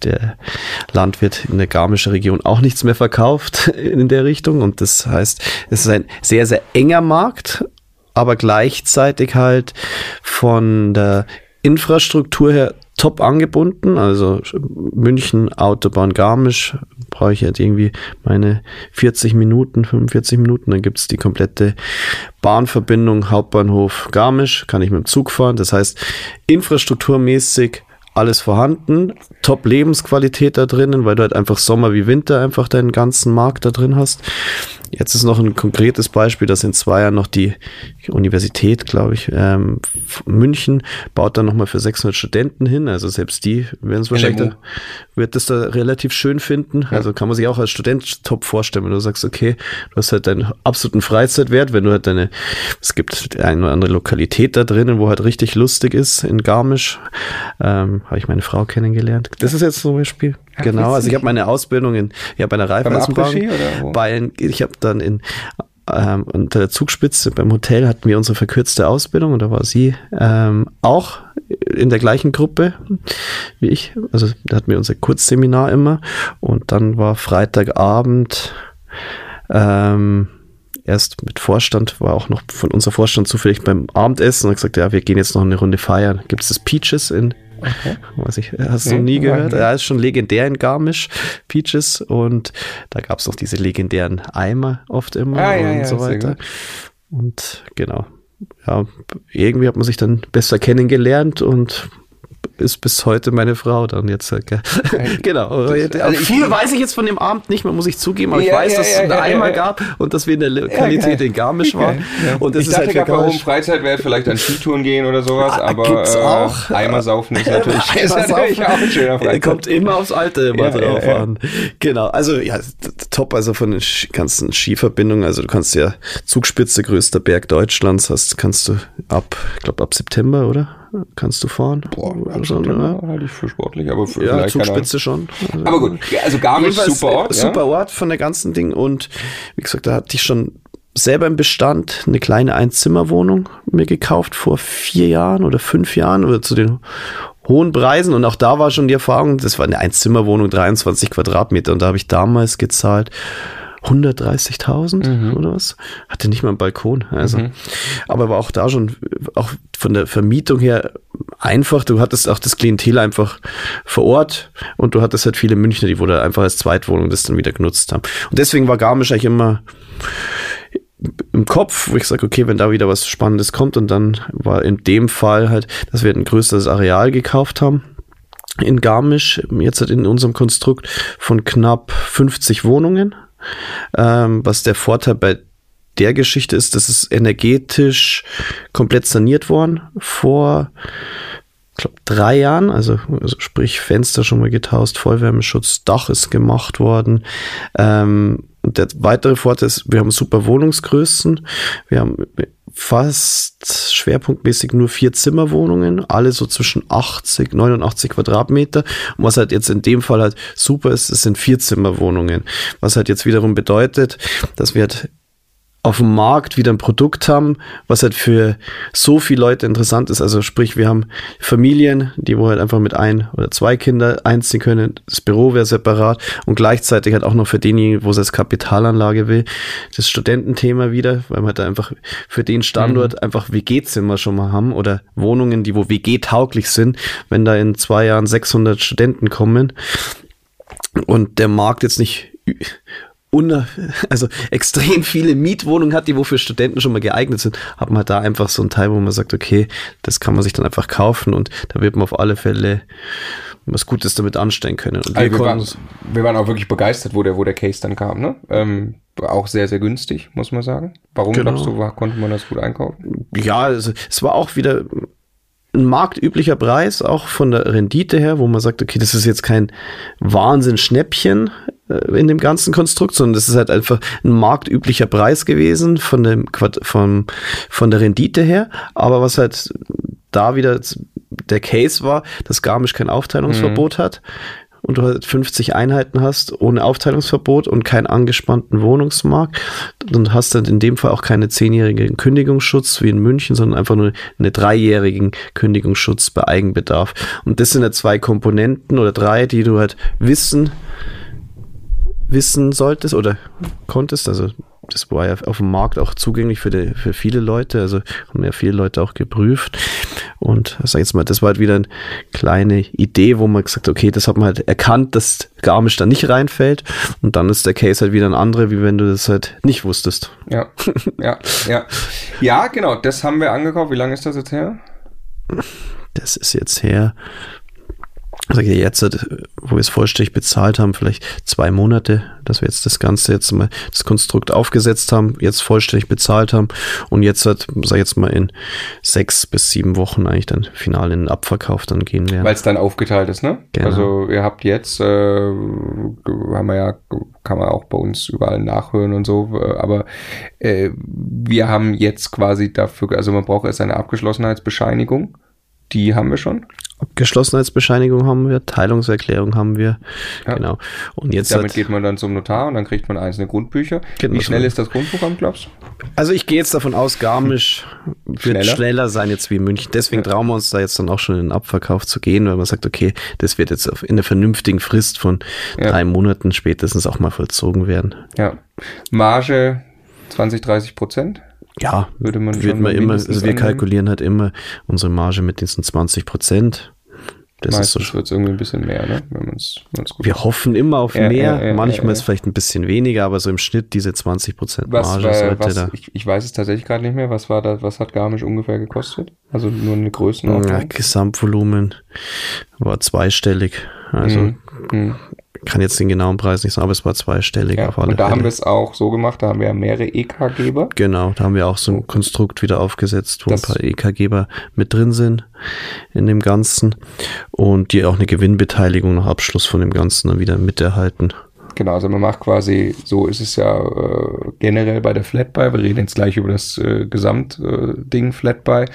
der Landwirt in der Garmischer Region auch nichts mehr verkauft in der Richtung. Und das heißt, es ist ein sehr, sehr enger Markt, aber gleichzeitig halt von der Infrastruktur her top angebunden. Also München, Autobahn Garmisch, brauche ich jetzt irgendwie meine vierzig Minuten, fünfundvierzig Minuten. Dann gibt es die komplette Bahnverbindung Hauptbahnhof Garmisch, kann ich mit dem Zug fahren. Das heißt, infrastrukturmäßig alles vorhanden, top Lebensqualität da drinnen, weil du halt einfach Sommer wie Winter einfach deinen ganzen Markt da drin hast. Jetzt ist noch ein konkretes Beispiel, dass in zwei Jahren noch die Universität, glaube ich, ähm, München baut dann nochmal für sechshundert Studenten hin. Also selbst die werden es wahrscheinlich, da, wird das da relativ schön finden. Ja. Also kann man sich auch als Student top vorstellen, wenn du sagst, okay, du hast halt deinen absoluten Freizeitwert, wenn du halt deine, es gibt eine oder andere Lokalität da drinnen, wo halt richtig lustig ist, in Garmisch, ähm, habe ich meine Frau kennengelernt. Das ist jetzt zum Beispiel. Ach, genau, also ich habe meine Ausbildung in, ja, bei einer Raiffeisenbank, bei, ich habe dann in, ähm, unter der Zugspitze beim Hotel hatten wir unsere verkürzte Ausbildung und da war sie ähm, auch in der gleichen Gruppe wie ich, also da hatten wir unser Kurzseminar immer und dann war Freitagabend ähm, erst mit Vorstand, war auch noch von unserem Vorstand zufällig beim Abendessen und hat gesagt, ja, wir gehen jetzt noch eine Runde feiern. Gibt es das Peaches in Okay. Weiß ich, hast du nie gehört? Ja, ist schon legendär in Garmisch, Peaches. Und da gab es noch diese legendären Eimer oft immer ah, und ja, ja, so weiter. Und genau, ja, irgendwie hat man sich dann besser kennengelernt und ist bis heute meine Frau dann jetzt. Gell? Genau. Das, also viel weiß ich jetzt von dem Abend nicht mehr, muss ich zugeben, aber ja, ich weiß, ja, dass es einen ja, Eimer ja, gab und dass wir in der Lokalität ja, in Garmisch waren. Ja. Und das ich ist dachte halt gerade, warum Freizeitwert vielleicht an Skitouren gehen oder sowas, ah, aber gibt's auch. Äh, Eimer saufen ist natürlich, ist natürlich auch ein schöner Freizeit. Kommt immer aufs Alter immer ja, drauf ja, ja. an. Genau, also ja, top, also von den ganzen Skiverbindungen, also du kannst ja Zugspitze, größter Berg Deutschlands, hast, kannst du ab, ich glaube ab September, oder? Kannst du fahren? Boah, also, ne? Halte ich für sportlich, aber für ja, Zugspitze schon. Also, aber gut, also Garmisch, super Ort. Super ja? Ort von der ganzen Ding und wie gesagt, da hatte ich schon selber im Bestand eine kleine Einzimmerwohnung mir gekauft vor vier Jahren oder fünf Jahren oder zu den hohen Preisen und auch da war schon die Erfahrung, das war eine Einzimmerwohnung, dreiundzwanzig Quadratmeter und da habe ich damals gezahlt hundertdreißigtausend mhm. oder was? Hatte nicht mal einen Balkon. Also, mhm. aber war auch da schon, auch von der Vermietung her einfach. Du hattest auch das Klientel einfach vor Ort und du hattest halt viele Münchner, die wurde einfach als Zweitwohnung das dann wieder genutzt haben. Und deswegen war Garmisch eigentlich immer im Kopf, wo ich sage, okay, wenn da wieder was Spannendes kommt und dann war in dem Fall halt, dass wir ein größeres Areal gekauft haben. In Garmisch, jetzt halt in unserem Konstrukt von knapp fünfzig Wohnungen. Ähm, was der Vorteil bei der Geschichte ist, das ist energetisch komplett saniert worden vor, ich glaube, drei Jahren, also, also sprich Fenster schon mal getauscht, Vollwärmeschutz, Dach ist gemacht worden. Ähm, und der weitere Vorteil ist, wir haben super Wohnungsgrößen, wir haben fast schwerpunktmäßig nur vier Zimmerwohnungen, alle so zwischen achtzig, neunundachtzig Quadratmeter. Und was halt jetzt in dem Fall halt super ist, es sind vier Zimmerwohnungen. Was halt jetzt wiederum bedeutet, dass wir halt auf dem Markt wieder ein Produkt haben, was halt für so viele Leute interessant ist. Also sprich, wir haben Familien, die wo halt einfach mit ein oder zwei Kindern einziehen können. Das Büro wäre separat und gleichzeitig halt auch noch für denjenigen, wo es als Kapitalanlage will, das Studententhema wieder, weil wir halt einfach für den Standort mhm. einfach W G-Zimmer schon mal haben oder Wohnungen, die wo W G-tauglich sind, wenn da in zwei Jahren sechshundert Studenten kommen und der Markt jetzt nicht also extrem viele Mietwohnungen hat, die wo für Studenten schon mal geeignet sind, hat man halt da einfach so einen Teil, wo man sagt, okay, das kann man sich dann einfach kaufen und da wird man auf alle Fälle was Gutes damit anstellen können. Und also wir, wir, waren, wir waren auch wirklich begeistert, wo der, wo der Case dann kam, ne? Ähm, auch sehr, sehr günstig, muss man sagen. Warum genau. glaubst du, war, konnte man das gut einkaufen? Ja, also es war auch wieder ein marktüblicher Preis, auch von der Rendite her, wo man sagt, okay, das ist jetzt kein Wahnsinn-Schnäppchen in dem ganzen Konstrukt, sondern das ist halt einfach ein marktüblicher Preis gewesen von dem von, von der Rendite her. Aber was halt da wieder der Case war, dass Garmisch kein Aufteilungsverbot mhm. hat. und du halt fünfzig Einheiten hast ohne Aufteilungsverbot und keinen angespannten Wohnungsmarkt, dann hast du in dem Fall auch keine zehnjährigen Kündigungsschutz wie in München, sondern einfach nur einen dreijährigen Kündigungsschutz bei Eigenbedarf. Und das sind ja zwei Komponenten oder drei, die du halt wissen, wissen solltest oder konntest, also das war ja auf dem Markt auch zugänglich für, die, für viele Leute, also haben ja viele Leute auch geprüft und sag jetzt mal, das war halt wieder eine kleine Idee, wo man gesagt hat, okay, das hat man halt erkannt, dass Garmisch da nicht reinfällt und dann ist der Case halt wieder ein anderer, wie wenn du das halt nicht wusstest. Ja, ja, ja. Ja, genau, das haben wir angekauft. Wie lange ist das jetzt her? Das ist jetzt her, also jetzt, wo wir es vollständig bezahlt haben, vielleicht zwei Monate, dass wir jetzt das Ganze jetzt mal, das Konstrukt aufgesetzt haben, jetzt vollständig bezahlt haben und jetzt halt, sag ich jetzt mal, in sechs bis sieben Wochen eigentlich dann final in den Abverkauf dann gehen werden. Weil es dann aufgeteilt ist, ne? Genau. Also ihr habt jetzt, äh, haben wir ja, kann man auch bei uns überall nachhören und so, aber äh, wir haben jetzt quasi dafür, also man braucht erst eine Abgeschlossenheitsbescheinigung, die haben wir schon. Geschlossenheitsbescheinigung haben wir, Teilungserklärung haben wir, ja. Genau. Und jetzt damit hat, geht man dann zum Notar und dann kriegt man einzelne Grundbücher. Genau. Wie schnell ist das Grundbuchamt, glaubst du? Also ich gehe jetzt davon aus, Garmisch wird schneller. schneller sein jetzt wie München. Deswegen ja. trauen wir uns da jetzt dann auch schon in den Abverkauf zu gehen, weil man sagt, okay, das wird jetzt in einer vernünftigen Frist von ja. drei Monaten spätestens auch mal vollzogen werden. Ja. Marge zwanzig, dreißig Prozent? Ja, würde man wird man immer, also wir annehmen. kalkulieren halt immer unsere Marge mit diesen zwanzig Prozent. Das Meistens ist so, wird es irgendwie ein bisschen mehr, ne? Wenn man's, wenn man's gut wir macht. hoffen immer auf ja, mehr, ja, ja, manchmal ja, ja. ist vielleicht ein bisschen weniger, aber so im Schnitt diese zwanzig Prozent Marge was, sollte was, da. Ich, ich weiß es tatsächlich gerade nicht mehr, was war da, was hat Garmisch ungefähr gekostet? Also nur eine Größenordnung? Ja, Gesamtvolumen war zweistellig, also mhm. Mhm. kann jetzt den genauen Preis nicht sagen, aber es war zweistellig ja, auf alle und da Fälle. haben wir es auch so gemacht, da haben wir ja mehrere E K-Geber. Genau, da haben wir auch so ein Konstrukt wieder aufgesetzt, wo das ein paar E K-Geber mit drin sind in dem Ganzen und die auch eine Gewinnbeteiligung nach Abschluss von dem Ganzen dann wieder miterhalten. Genau, also man macht quasi, so ist es ja äh, generell bei der Flatbuy, wir reden jetzt gleich über das äh, Gesamtding äh, Flatbuy,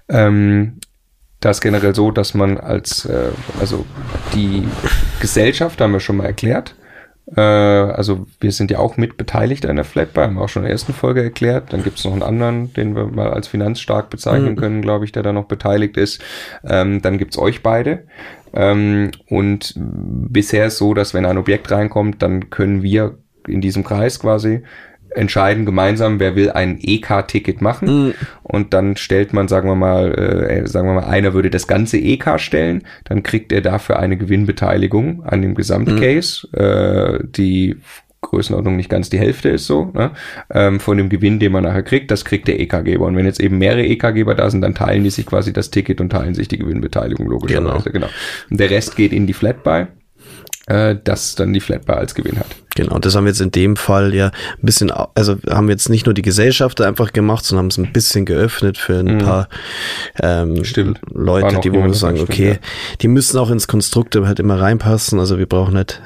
ähm, das ist generell so, dass man als, äh, also die Gesellschaft, haben wir schon mal erklärt, äh, also wir sind ja auch mit beteiligt an der Flatbuy, haben wir auch schon in der ersten Folge erklärt, dann gibt es noch einen anderen, den wir mal als finanzstark bezeichnen mhm. können, glaube ich, der da noch beteiligt ist, ähm, dann gibt's euch beide ähm, und bisher ist so, dass wenn ein Objekt reinkommt, dann können wir in diesem Kreis quasi entscheiden gemeinsam, wer will ein E K-Ticket machen mhm. und dann stellt man, sagen wir mal, äh, sagen wir mal, einer würde das ganze E K stellen, dann kriegt er dafür eine Gewinnbeteiligung an dem Gesamtcase, mhm. äh, die Größenordnung nicht ganz die Hälfte ist so, ne? ähm, von dem Gewinn, den man nachher kriegt, das kriegt der E K-Geber und wenn jetzt eben mehrere E K-Geber da sind, dann teilen die sich quasi das Ticket und teilen sich die Gewinnbeteiligung logischerweise, genau. genau. Und der Rest geht in die Flatbuy, äh, das dann die Flatbuy als Gewinn hat. Genau, das haben wir jetzt in dem Fall ja ein bisschen, also haben wir jetzt nicht nur die Gesellschaft einfach gemacht, sondern haben es ein bisschen geöffnet für ein mhm. paar ähm, Stimmt. Leute, die wo wir sagen, stimmt, okay, ja. die müssen auch ins Konstrukt halt immer reinpassen, also wir brauchen halt,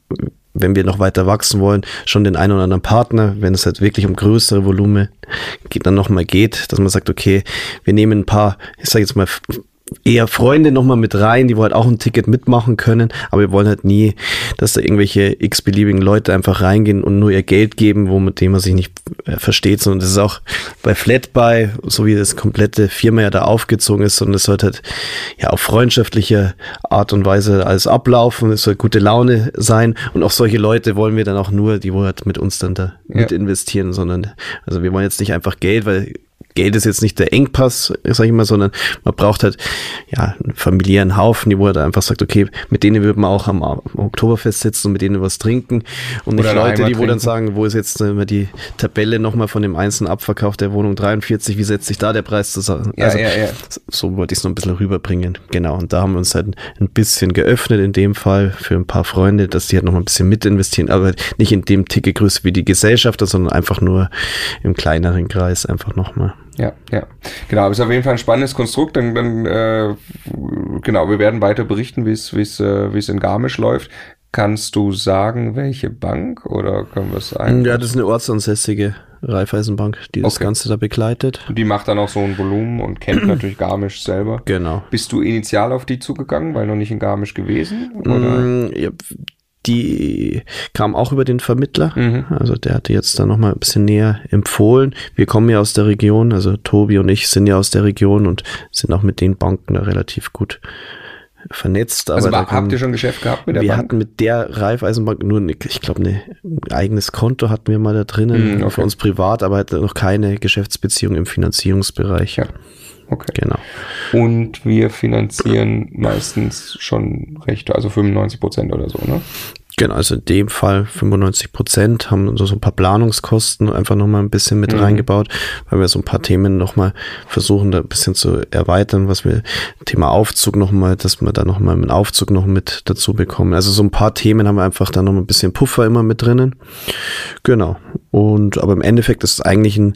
wenn wir noch weiter wachsen wollen, schon den einen oder anderen Partner, wenn es halt wirklich um größere Volumen geht, dann nochmal geht, dass man sagt, okay, wir nehmen ein paar, ich sage jetzt mal, eher Freunde nochmal mit rein, die halt auch ein Ticket mitmachen können, aber wir wollen halt nie, dass da irgendwelche x-beliebigen Leute einfach reingehen und nur ihr Geld geben, wo mit dem man sich nicht äh, versteht, sondern das ist auch bei Flatbuy, so wie das komplette Firma ja da aufgezogen ist, sondern es sollte halt ja auf freundschaftliche Art und Weise alles ablaufen, es soll gute Laune sein und auch solche Leute wollen wir dann auch nur, die wollen halt mit uns dann da ja. mit investieren, sondern also wir wollen jetzt nicht einfach Geld, weil Geld ist jetzt nicht der Engpass, sag ich mal, sondern man braucht halt ja einen familiären Haufen, die wo er da einfach sagt, okay, mit denen würde man auch am, am Oktoberfest sitzen und mit denen was trinken und nicht Leute, die wo dann sagen, wo ist jetzt äh, die Tabelle nochmal von dem einzelnen Abverkauf der Wohnung dreiundvierzig, wie setzt sich da der Preis zusammen? Ja, also, ja, ja. So wollte ich es noch ein bisschen rüberbringen. Genau, und da haben wir uns halt ein bisschen geöffnet in dem Fall für ein paar Freunde, dass die halt noch mal ein bisschen mit investieren, aber nicht in dem Ticketgröße wie die Gesellschafter, sondern einfach nur im kleineren Kreis einfach nochmal. Ja, ja, genau, aber es ist auf jeden Fall ein spannendes Konstrukt, dann, dann äh, genau, wir werden weiter berichten, wie es wie es äh, wie es in Garmisch läuft. Kannst du sagen, welche Bank oder können wir es ein? Ja, das ist eine ortsansässige Raiffeisenbank, die das okay. Ganze da begleitet. Die macht dann auch so ein Volumen und kennt natürlich Garmisch selber. Genau. Bist du initial auf die zugegangen, weil noch nicht in Garmisch gewesen? Oder? Mm, ja, die kam auch über den Vermittler. Mhm. Also der hatte jetzt da nochmal ein bisschen näher empfohlen. Wir kommen ja aus der Region, also Tobi und ich sind ja aus der Region und sind auch mit den Banken da relativ gut vernetzt. Also aber war, habt ihr schon Geschäft gehabt mit der wir Bank? Wir hatten mit der Raiffeisenbank nur, eine, ich glaube, ein eigenes Konto hatten wir mal da drinnen, mm, okay. für uns privat, aber halt noch keine Geschäftsbeziehung im Finanzierungsbereich. Ja, okay. Genau. Und wir finanzieren meistens schon recht, also fünfundneunzig Prozent oder so, ne? Genau, also in dem Fall fünfundneunzig Prozent, haben so, so ein paar Planungskosten einfach nochmal ein bisschen mit mhm. reingebaut, weil wir so ein paar Themen nochmal versuchen, da ein bisschen zu erweitern, was wir, Thema Aufzug nochmal, dass wir da nochmal einen Aufzug noch mit dazu bekommen. Also so ein paar Themen haben wir einfach da nochmal ein bisschen Puffer immer mit drinnen. Genau. Und, aber im Endeffekt ist es eigentlich ein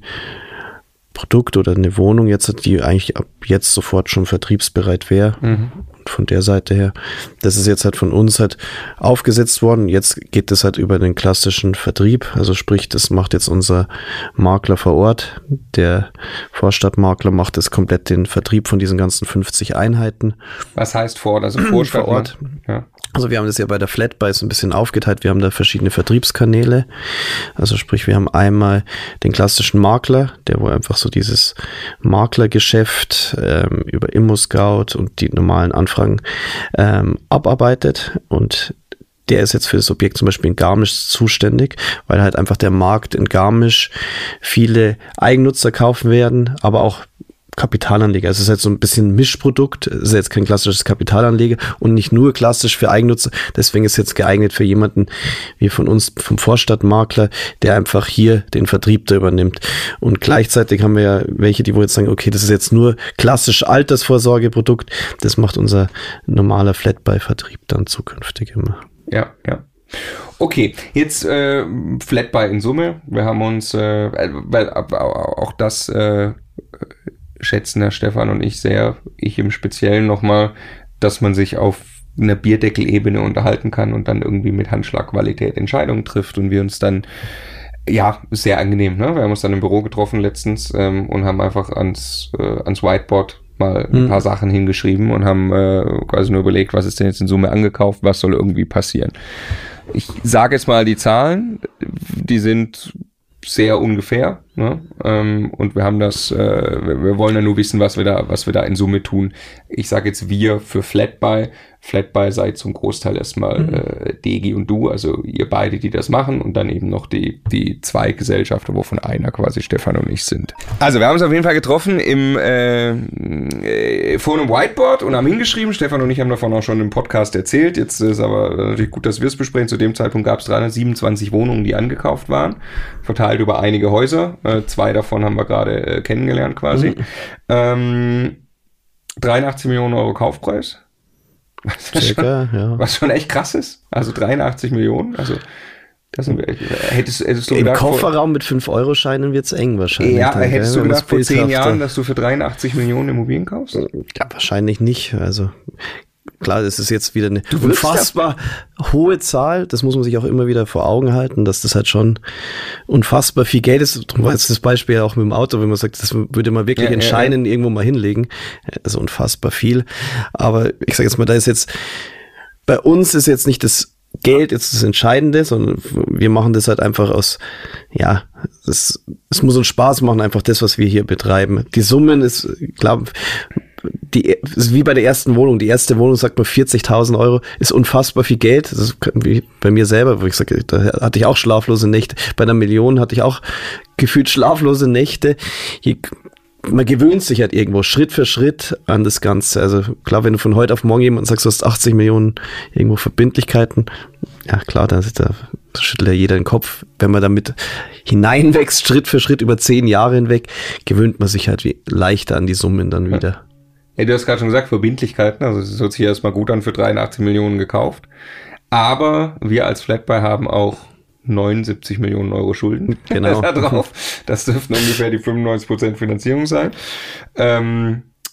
Produkt oder eine Wohnung jetzt, die eigentlich ab jetzt sofort schon vertriebsbereit wäre. Mhm. Von der Seite her. Das ist jetzt halt von uns halt aufgesetzt worden. Jetzt geht es halt über den klassischen Vertrieb. Also sprich, das macht jetzt unser Makler vor Ort. Der Vorstadtmakler macht jetzt komplett den Vertrieb von diesen ganzen fünfzig Einheiten. Was heißt vor Ort? Also Vorstadt, vor Ort. Ja. Also wir haben das ja bei der Flatbuy so ein bisschen aufgeteilt. Wir haben da verschiedene Vertriebskanäle. Also sprich, wir haben einmal den klassischen Makler, der wo einfach so dieses Maklergeschäft ähm, über ImmoScout und die normalen Anfragen ähm, abarbeitet. Und der ist jetzt für das Objekt zum Beispiel in Garmisch zuständig, weil halt einfach der Markt in Garmisch viele Eigennutzer kaufen werden, aber auch Kapitalanleger. Also es ist halt so ein bisschen Mischprodukt. Es ist jetzt kein klassisches Kapitalanleger und nicht nur klassisch für Eigennutzer. Deswegen ist es jetzt geeignet für jemanden wie von uns, vom Vorstadtmakler, der einfach hier den Vertrieb da übernimmt. Und gleichzeitig haben wir ja welche, die wo jetzt sagen, okay, das ist jetzt nur klassisch Altersvorsorgeprodukt. Das macht unser normaler Flatbuy-Vertrieb dann zukünftig immer. Ja, ja. Okay, jetzt äh, Flatbuy in Summe. Wir haben uns, äh, weil auch das äh, schätzen der Stefan und ich sehr, ich im Speziellen nochmal, dass man sich auf einer Bierdeckelebene unterhalten kann und dann irgendwie mit Handschlagqualität Entscheidungen trifft und wir uns dann, ja, sehr angenehm, ne? Wir haben uns dann im Büro getroffen letztens ähm, und haben einfach ans, äh, ans Whiteboard mal ein paar hm. Sachen hingeschrieben und haben äh, quasi nur überlegt, was ist denn jetzt in Summe angekauft, was soll irgendwie passieren. Ich sage jetzt mal die Zahlen, die sind sehr ungefähr, ne? Ähm, und wir haben das, äh, wir, wir wollen ja nur wissen, was wir da, was wir da in Summe tun. Ich sage jetzt wir für Flatbuy. Flatbuy seid zum Großteil erstmal mhm. äh, Degi und du, also ihr beide, die das machen und dann eben noch die die zwei Gesellschafter, wovon einer quasi Stefan und ich sind. Also wir haben uns auf jeden Fall getroffen im äh, äh, vor einem Whiteboard und haben hingeschrieben. Stefan und ich haben davon auch schon im Podcast erzählt. Jetzt ist aber natürlich gut, dass wir es besprechen. Zu dem Zeitpunkt gab es dreihundertsiebenundzwanzig Wohnungen, die angekauft waren, verteilt über einige Häuser. Äh, zwei davon haben wir gerade äh, kennengelernt quasi. Mhm. Ähm, dreiundachtzig Millionen Euro Kaufpreis. Was, Circa, schon, ja. was schon echt krass ist. Also dreiundachtzig Millionen. Also das sind wir, hättest, hättest du Im gedacht, Kofferraum mit fünf Euro Scheinen wird es eng wahrscheinlich. Ja, dann, hättest ja, du gedacht vor zehn Jahren, dass du für dreiundachtzig Millionen Immobilien kaufst? Ja, wahrscheinlich nicht. Also klar, das ist jetzt wieder eine unfassbar ja. hohe Zahl. Das muss man sich auch immer wieder vor Augen halten, dass das halt schon unfassbar viel Geld ist. Darum war jetzt das Beispiel auch mit dem Auto, wenn man sagt, das würde man wirklich ja, in Scheinen ja, ja. irgendwo mal hinlegen. Also unfassbar viel. Aber ich sage jetzt mal, da ist jetzt, bei uns ist jetzt nicht das Geld jetzt das Entscheidende, sondern wir machen das halt einfach aus, ja, es, es muss uns Spaß machen, einfach das, was wir hier betreiben. Die Summen ist, glaube die ist wie bei der ersten Wohnung. Die erste Wohnung, sagt man, vierzigtausend Euro, ist unfassbar viel Geld. Das ist wie bei mir selber, wo ich sage, da hatte ich auch schlaflose Nächte. Bei einer Million hatte ich auch gefühlt schlaflose Nächte. Je, man gewöhnt sich halt irgendwo Schritt für Schritt an das Ganze. Also klar, wenn du von heute auf morgen jemanden sagst, du hast achtzig Millionen irgendwo Verbindlichkeiten, ja klar, da, da schüttelt ja jeder den Kopf. Wenn man damit hineinwächst, Schritt für Schritt über zehn Jahre hinweg, gewöhnt man sich halt wie leichter an die Summen dann wieder. Ja. Ja, du hast gerade schon gesagt, Verbindlichkeiten, also es hört sich erstmal gut an, für dreiundachtzig Millionen gekauft. Aber wir als Flatbuy haben auch neunundsiebzig Millionen Euro Schulden. Genau. da drauf. Das dürften ungefähr die fünfundneunzig Prozent Finanzierung sein. Ähm,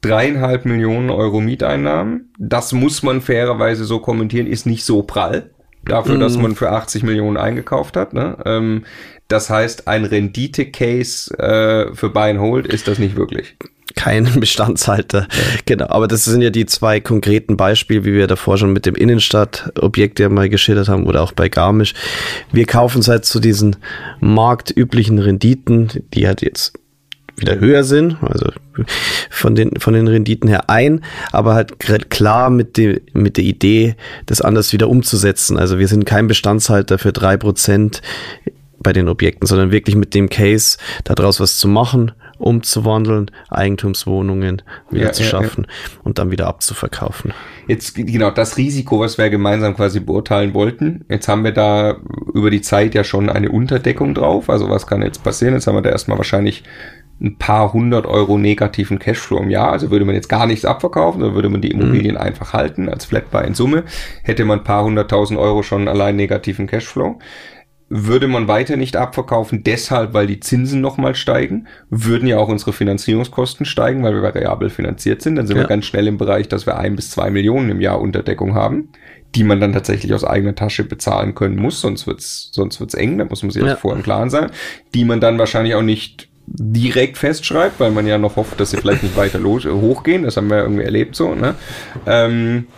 dreieinhalb Millionen Euro Mieteinnahmen. Das muss man fairerweise so kommentieren, ist nicht so prall. Dafür, mm. dass man für achtzig Millionen eingekauft hat. Ne? Ähm, das heißt, ein Rendite-Case äh, für Buy and Hold ist das nicht wirklich. Kein Bestandshalter. Ja. Genau, aber das sind ja die zwei konkreten Beispiele, wie wir davor schon mit dem Innenstadtobjekt ja mal geschildert haben oder auch bei Garmisch. Wir kaufen es halt zu diesen marktüblichen Renditen, die halt jetzt wieder höher sind, also von den von den Renditen her ein, aber halt klar mit dem mit der Idee, das anders wieder umzusetzen. Also wir sind kein Bestandshalter für drei Prozent bei den Objekten, sondern wirklich mit dem Case daraus was zu machen, umzuwandeln, Eigentumswohnungen wieder ja, zu schaffen ja, ja. und dann wieder abzuverkaufen. Jetzt genau das Risiko, was wir gemeinsam quasi beurteilen wollten. Jetzt haben wir da über die Zeit ja schon eine Unterdeckung drauf. Also was kann jetzt passieren? Jetzt haben wir da erstmal wahrscheinlich ein paar hundert Euro negativen Cashflow im Jahr. Also würde man jetzt gar nichts abverkaufen, dann würde man die Immobilien mhm. einfach halten als Flatbuy in Summe. Hätte man ein paar hunderttausend Euro schon allein negativen Cashflow. Würde man weiter nicht abverkaufen, deshalb, weil die Zinsen nochmal steigen, würden ja auch unsere Finanzierungskosten steigen, weil wir variabel finanziert sind. Dann sind ja. wir ganz schnell im Bereich, dass wir ein bis zwei Millionen im Jahr Unterdeckung haben, die man dann tatsächlich aus eigener Tasche bezahlen können muss, sonst wird's, sonst wird's eng, da muss man sich ja. vorher im Klaren sein, die man dann wahrscheinlich auch nicht direkt festschreibt, weil man ja noch hofft, dass sie vielleicht nicht weiter los, hochgehen. Das haben wir irgendwie erlebt so, ne? Ähm,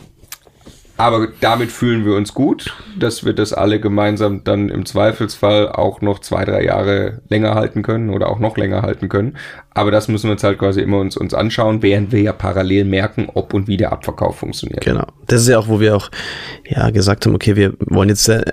Aber damit fühlen wir uns gut, dass wir das alle gemeinsam dann im Zweifelsfall auch noch zwei, drei Jahre länger halten können oder auch noch länger halten können. Aber das müssen wir uns halt quasi immer uns, uns anschauen, während wir ja parallel merken, ob und wie der Abverkauf funktioniert. Genau. Das ist ja auch, wo wir auch ja gesagt haben, okay, wir wollen jetzt äh,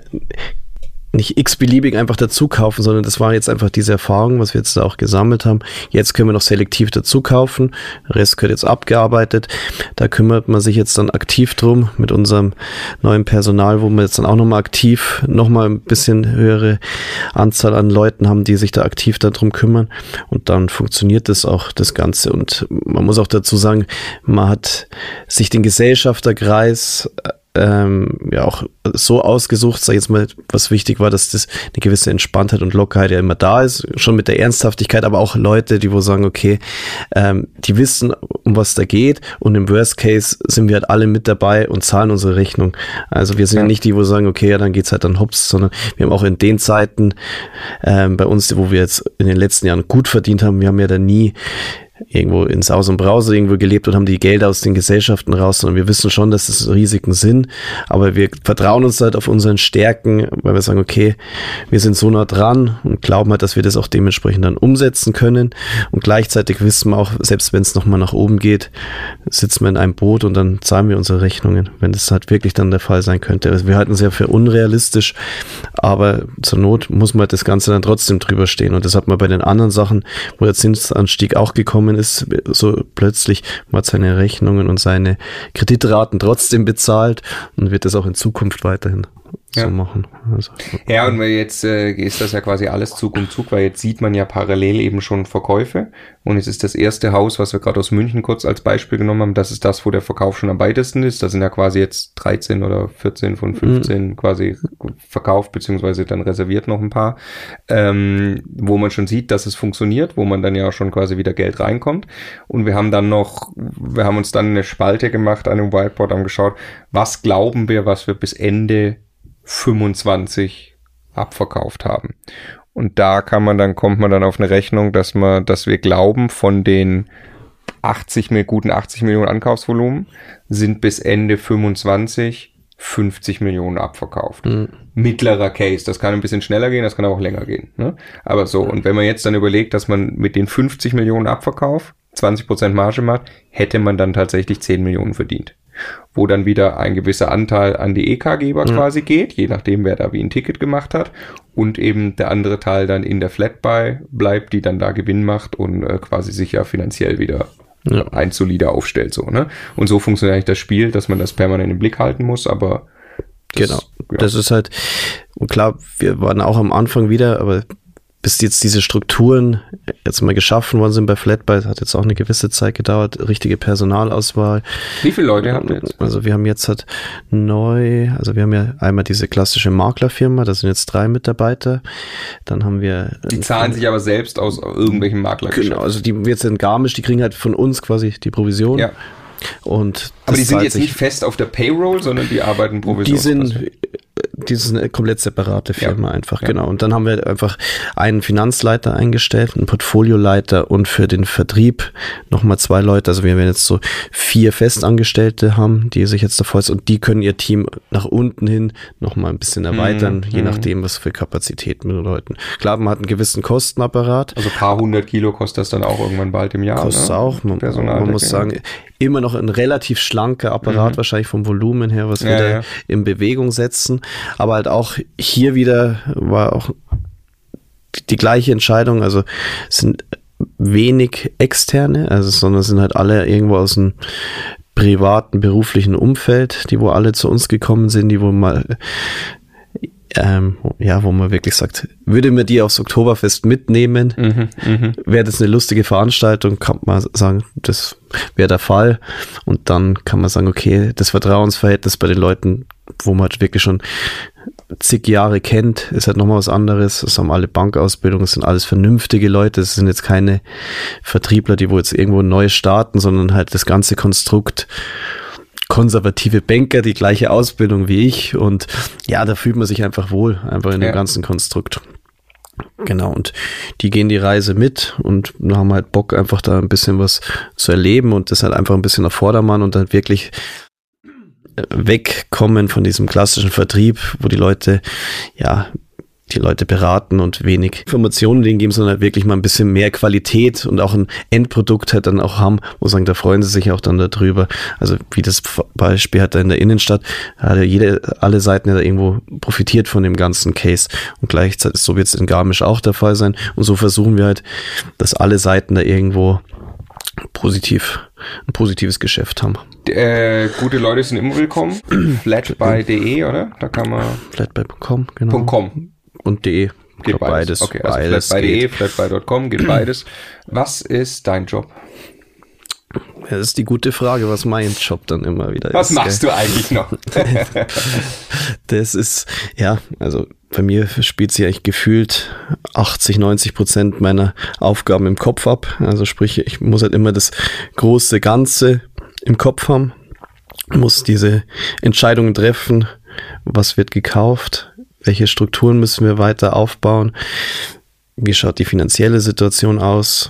nicht x-beliebig einfach dazu kaufen, sondern das war jetzt einfach diese Erfahrung, was wir jetzt da auch gesammelt haben. Jetzt können wir noch selektiv dazu kaufen. Der Rest wird jetzt abgearbeitet. Da kümmert man sich jetzt dann aktiv drum mit unserem neuen Personal, wo wir jetzt dann auch nochmal aktiv, nochmal ein bisschen höhere Anzahl an Leuten haben, die sich da aktiv darum kümmern. Und dann funktioniert das auch, das Ganze. Und man muss auch dazu sagen, man hat sich den Gesellschafterkreis Ähm, ja auch so ausgesucht, sag ich jetzt mal, was wichtig war, dass das eine gewisse Entspanntheit und Lockerheit ja immer da ist, schon mit der Ernsthaftigkeit, aber auch Leute, die wo sagen, okay, ähm, die wissen, um was da geht und im Worst Case sind wir halt alle mit dabei und zahlen unsere Rechnung. Also wir sind ja nicht die, wo sagen, okay, ja, dann geht's halt dann hops, sondern wir haben auch in den Zeiten ähm, bei uns, wo wir jetzt in den letzten Jahren gut verdient haben, wir haben ja da nie irgendwo in Saus und Brause irgendwo gelebt und haben die Gelder aus den Gesellschaften raus, sondern wir wissen schon, dass das Risiken sind, aber wir vertrauen uns halt auf unseren Stärken, weil wir sagen, okay, wir sind so nah dran und glauben halt, dass wir das auch dementsprechend dann umsetzen können und gleichzeitig wissen wir auch, selbst wenn es nochmal nach oben geht, sitzen wir in einem Boot und dann zahlen wir unsere Rechnungen, wenn das halt wirklich dann der Fall sein könnte. Also wir halten es ja für unrealistisch, aber zur Not muss man halt das Ganze dann trotzdem drüber stehen und das hat man bei den anderen Sachen, wo der Zinsanstieg auch gekommen ist, so plötzlich man hat seine Rechnungen und seine Kreditraten trotzdem bezahlt und wird das auch in Zukunft weiterhin ja. so machen. Also, okay. Ja, und jetzt äh, ist das ja quasi alles Zug um Zug, weil jetzt sieht man ja parallel eben schon Verkäufe und es ist das erste Haus, was wir gerade aus München kurz als Beispiel genommen haben, das ist das, wo der Verkauf schon am weitesten ist. Da sind ja quasi jetzt dreizehn oder vierzehn von fünfzehn mhm. quasi verkauft, beziehungsweise dann reserviert noch ein paar, ähm, wo man schon sieht, dass es funktioniert, wo man dann ja schon quasi wieder Geld reinkommt. Und wir haben dann noch, wir haben uns dann eine Spalte gemacht an einem Whiteboard, haben geschaut, was glauben wir, was wir bis Ende fünfundzwanzig abverkauft haben. Und da kann man dann, kommt man dann auf eine Rechnung, dass man, dass wir glauben, von den achtzig, guten achtzig Millionen Ankaufsvolumen sind bis Ende fünfundzwanzig fünfzig Millionen abverkauft. Mhm. Mittlerer Case. Das kann ein bisschen schneller gehen, das kann auch länger gehen. Ne? Aber so, und wenn man jetzt dann überlegt, dass man mit den fünfzig Millionen Abverkauf zwanzig Prozent Marge macht, hätte man dann tatsächlich zehn Millionen verdient. Wo dann wieder ein gewisser Anteil an die E K-Geber ja. quasi geht, je nachdem, wer da wie ein Ticket gemacht hat. Und eben der andere Teil dann in der Flatbuy bleibt, die dann da Gewinn macht und äh, quasi sich ja finanziell wieder ja. ein solider aufstellt. So, ne? Und so funktioniert eigentlich das Spiel, dass man das permanent im Blick halten muss, aber das, genau, ja. das ist halt, und klar, wir waren auch am Anfang wieder, aber bis jetzt diese Strukturen jetzt mal geschaffen worden sind bei Flatbyte, hat jetzt auch eine gewisse Zeit gedauert, richtige Personalauswahl. Wie viele Leute habt ihr jetzt? Also wir haben jetzt halt neu, also wir haben ja einmal diese klassische Maklerfirma, da sind jetzt drei Mitarbeiter, dann haben wir... Die zahlen sich aber selbst aus irgendwelchen Maklergeschäften. Genau, also die jetzt in Garmisch, die kriegen halt von uns quasi die Provision. Ja. Und aber die sind jetzt nicht fest auf der Payroll, sondern die arbeiten provisionsbasiert. Die sind, die sind eine komplett separate Firma, ja, einfach, ja. Genau. Und dann haben wir einfach einen Finanzleiter eingestellt, einen Portfolioleiter und für den Vertrieb nochmal zwei Leute. Also wir werden jetzt so vier Festangestellte haben, die sich jetzt davor ist und die können ihr Team nach unten hin nochmal ein bisschen erweitern, mhm. je nachdem, was für Kapazitäten wir bedeuten. Klar, man hat einen gewissen Kostenapparat. Also ein paar hundert Kilo kostet das dann auch irgendwann bald im Jahr. Kostet ne? auch. Man, man muss sagen, immer noch ein relativ schlanker Apparat, mhm. wahrscheinlich vom Volumen her, was wir ja, da ja. in Bewegung setzen. Aber halt auch hier wieder war auch die, die gleiche Entscheidung. Also es sind wenig Externe, also sondern sind halt alle irgendwo aus dem privaten, beruflichen Umfeld, die wo alle zu uns gekommen sind, die wo mal Ähm, ja, wo man wirklich sagt, würde man die aufs Oktoberfest mitnehmen, mhm, mh. wäre das eine lustige Veranstaltung, kann man sagen, das wäre der Fall. Und dann kann man sagen, okay, das Vertrauensverhältnis bei den Leuten, wo man halt wirklich schon zig Jahre kennt, ist halt nochmal was anderes. Das haben alle Bankausbildungen, das sind alles vernünftige Leute, das sind jetzt keine Vertriebler, die wo jetzt irgendwo neu starten, sondern halt das ganze Konstrukt konservative Banker, die gleiche Ausbildung wie ich und ja, da fühlt man sich einfach wohl, einfach in dem ja. ganzen Konstrukt. Genau, und die gehen die Reise mit und haben halt Bock, einfach da ein bisschen was zu erleben und das halt einfach ein bisschen auf Vordermann und dann wirklich wegkommen von diesem klassischen Vertrieb, wo die Leute, ja, die Leute beraten und wenig Informationen denen geben, sondern halt wirklich mal ein bisschen mehr Qualität und auch ein Endprodukt halt dann auch haben, wo sagen, da freuen sie sich auch dann darüber. Also wie das Beispiel hat da in der Innenstadt, hat ja jede, alle Seiten ja da irgendwo profitiert von dem ganzen Case und gleichzeitig, so wird es in Garmisch auch der Fall sein und so versuchen wir halt, dass alle Seiten da irgendwo positiv, ein positives Geschäft haben. Äh, gute Leute sind immer willkommen. flatby punkt de, oder? Da kann man... flatby punkt com, genau. .com. Und de. Geht beides. beides. Okay, also beides flatby punkt de, flatby punkt com, geht beides. Was ist dein Job? Ja, das ist die gute Frage, was mein Job dann immer wieder was ist. Was machst gell? du eigentlich noch? Das ist, ja, also bei mir spielt sich eigentlich gefühlt achtzig, neunzig Prozent meiner Aufgaben im Kopf ab. Also sprich, ich muss halt immer das große Ganze im Kopf haben, muss diese Entscheidungen treffen, was wird gekauft, welche Strukturen müssen wir weiter aufbauen, wie schaut die finanzielle Situation aus,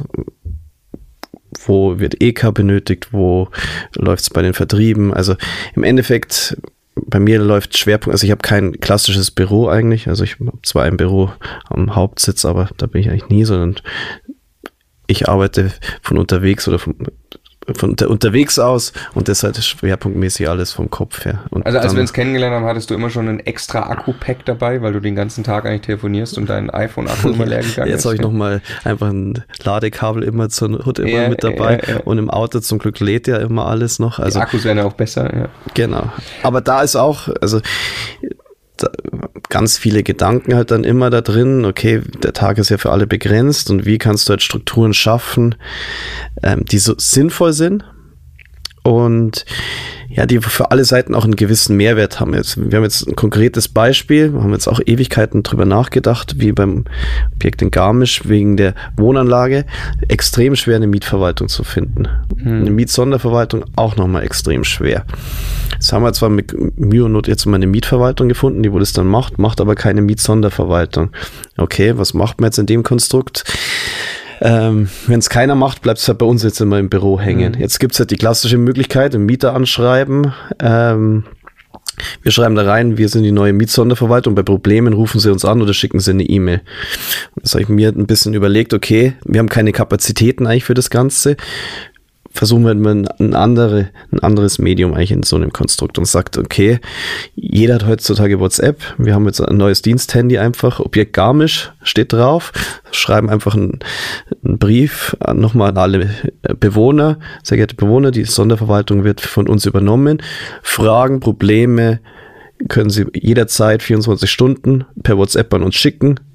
wo wird E K benötigt, wo läuft es bei den Vertrieben. Also im Endeffekt, bei mir läuft Schwerpunkt, also ich habe kein klassisches Büro eigentlich, also ich habe zwar ein Büro am Hauptsitz, aber da bin ich eigentlich nie, sondern ich arbeite von unterwegs oder von von unter, unterwegs aus und deshalb ist schwerpunktmäßig alles vom Kopf her. Und also als dann, wir uns kennengelernt haben, hattest du immer schon einen extra Akku-Pack dabei, weil du den ganzen Tag eigentlich telefonierst und dein iPhone-Akku immer leer gegangen Jetzt ist. habe ich nochmal einfach ein Ladekabel immer zur Not immer ja, mit dabei ja, ja. und im Auto zum Glück lädt ja immer alles noch. Also, die Akkus werden ja auch besser. Ja. Genau. Aber da ist auch, also da, ganz viele Gedanken halt dann immer da drin, okay, der Tag ist ja für alle begrenzt und wie kannst du halt Strukturen schaffen, ähm, die so sinnvoll sind, und ja, die für alle Seiten auch einen gewissen Mehrwert haben. Jetzt, wir haben jetzt ein konkretes Beispiel, wir haben jetzt auch Ewigkeiten drüber nachgedacht, wie beim Objekt in Garmisch wegen der Wohnanlage, extrem schwer eine Mietverwaltung zu finden. Hm. Eine Mietsonderverwaltung auch nochmal extrem schwer. Jetzt haben wir zwar mit Mühe und Not jetzt mal eine Mietverwaltung gefunden, die wo das dann macht, macht aber keine Mietsonderverwaltung. Okay, was macht man jetzt in dem Konstrukt? Ähm, wenn es keiner macht, bleibt es halt bei uns jetzt immer im Büro hängen. Mhm. Jetzt gibt es halt die klassische Möglichkeit, einen Mieter anschreiben. Ähm, wir schreiben da rein, wir sind die neue Mietsonderverwaltung. Bei Problemen rufen sie uns an oder schicken sie eine E-Mail. Das habe ich mir ein bisschen überlegt, okay, wir haben keine Kapazitäten eigentlich für das Ganze. Versuchen wir mal ein, andere, ein anderes Medium eigentlich in so einem Konstrukt und sagt, okay, jeder hat heutzutage WhatsApp, wir haben jetzt ein neues Diensthandy einfach, Objekt Garmisch steht drauf, schreiben einfach einen, einen Brief nochmal an alle Bewohner, sehr geehrte Bewohner, die Sonderverwaltung wird von uns übernommen, Fragen, Probleme können Sie jederzeit vierundzwanzig Stunden per WhatsApp an uns schicken,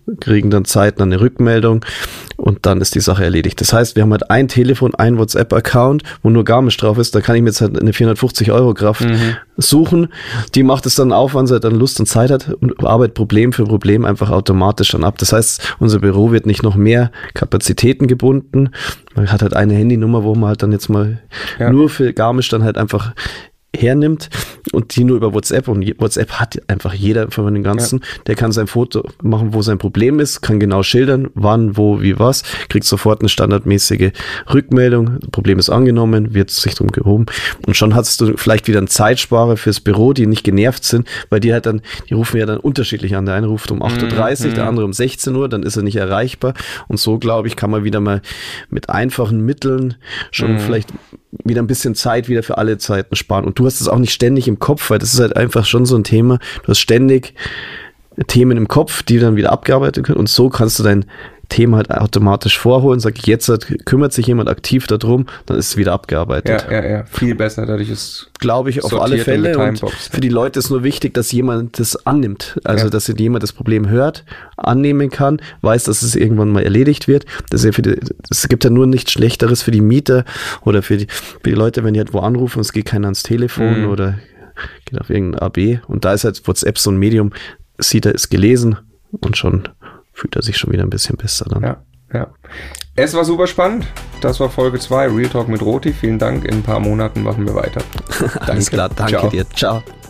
kriegen dann zeitnah eine Rückmeldung und dann ist die Sache erledigt. Das heißt, wir haben halt ein Telefon, ein WhatsApp-Account, wo nur Garmisch drauf ist, da kann ich mir jetzt halt eine vierhundertfünfzig Euro Kraft mhm. suchen. Die macht es dann auf, wann sie dann Lust und Zeit hat und arbeitet Problem für Problem einfach automatisch dann ab. Das heißt, unser Büro wird nicht noch mehr Kapazitäten gebunden. Man hat halt eine Handynummer, wo man halt dann jetzt mal ja. nur für Garmisch dann halt einfach hernimmt und die nur über WhatsApp, und WhatsApp hat einfach jeder von den ganzen, ja. der kann sein Foto machen, wo sein Problem ist, kann genau schildern, wann, wo, wie, was, kriegt sofort eine standardmäßige Rückmeldung, Problem ist angenommen, wird sich drum gehoben und schon hast du vielleicht wieder einen Zeitsparer fürs Büro, die nicht genervt sind, weil die halt dann, die rufen ja dann unterschiedlich an, der eine ruft um acht Uhr dreißig, mhm. der andere um sechzehn Uhr, dann ist er nicht erreichbar und so, glaube ich, kann man wieder mal mit einfachen Mitteln schon mhm. vielleicht wieder ein bisschen Zeit wieder für alle Zeiten sparen. Und du hast es auch nicht ständig im Kopf, weil das ist halt einfach schon so ein Thema. Du hast ständig Themen im Kopf, die dann wieder abgearbeitet können. Und so kannst du dein Thema halt automatisch vorholen. Sag ich, jetzt halt, kümmert sich jemand aktiv darum, dann ist es wieder abgearbeitet. Ja, ja, ja. Viel besser. Dadurch ist glaube ich, auf alle Fälle. Und für die Leute ist nur wichtig, dass jemand das annimmt. Also, ja. dass jemand das Problem hört, annehmen kann, weiß, dass es irgendwann mal erledigt wird. Das ist ja für die, es gibt ja nur nichts Schlechteres für die Mieter oder für die, für die Leute, wenn die halt wo anrufen und es geht keiner ans Telefon mhm. oder geht auf irgendein A B. Und da ist halt WhatsApp so ein Medium, sieht er, ist gelesen und schon fühlt er sich schon wieder ein bisschen besser dann. Ja, ja. Es war super spannend. Das war Folge zwei, Real Talk mit Roti. Vielen Dank. In ein paar Monaten machen wir weiter. Alles klar, danke Ciao. dir. Ciao.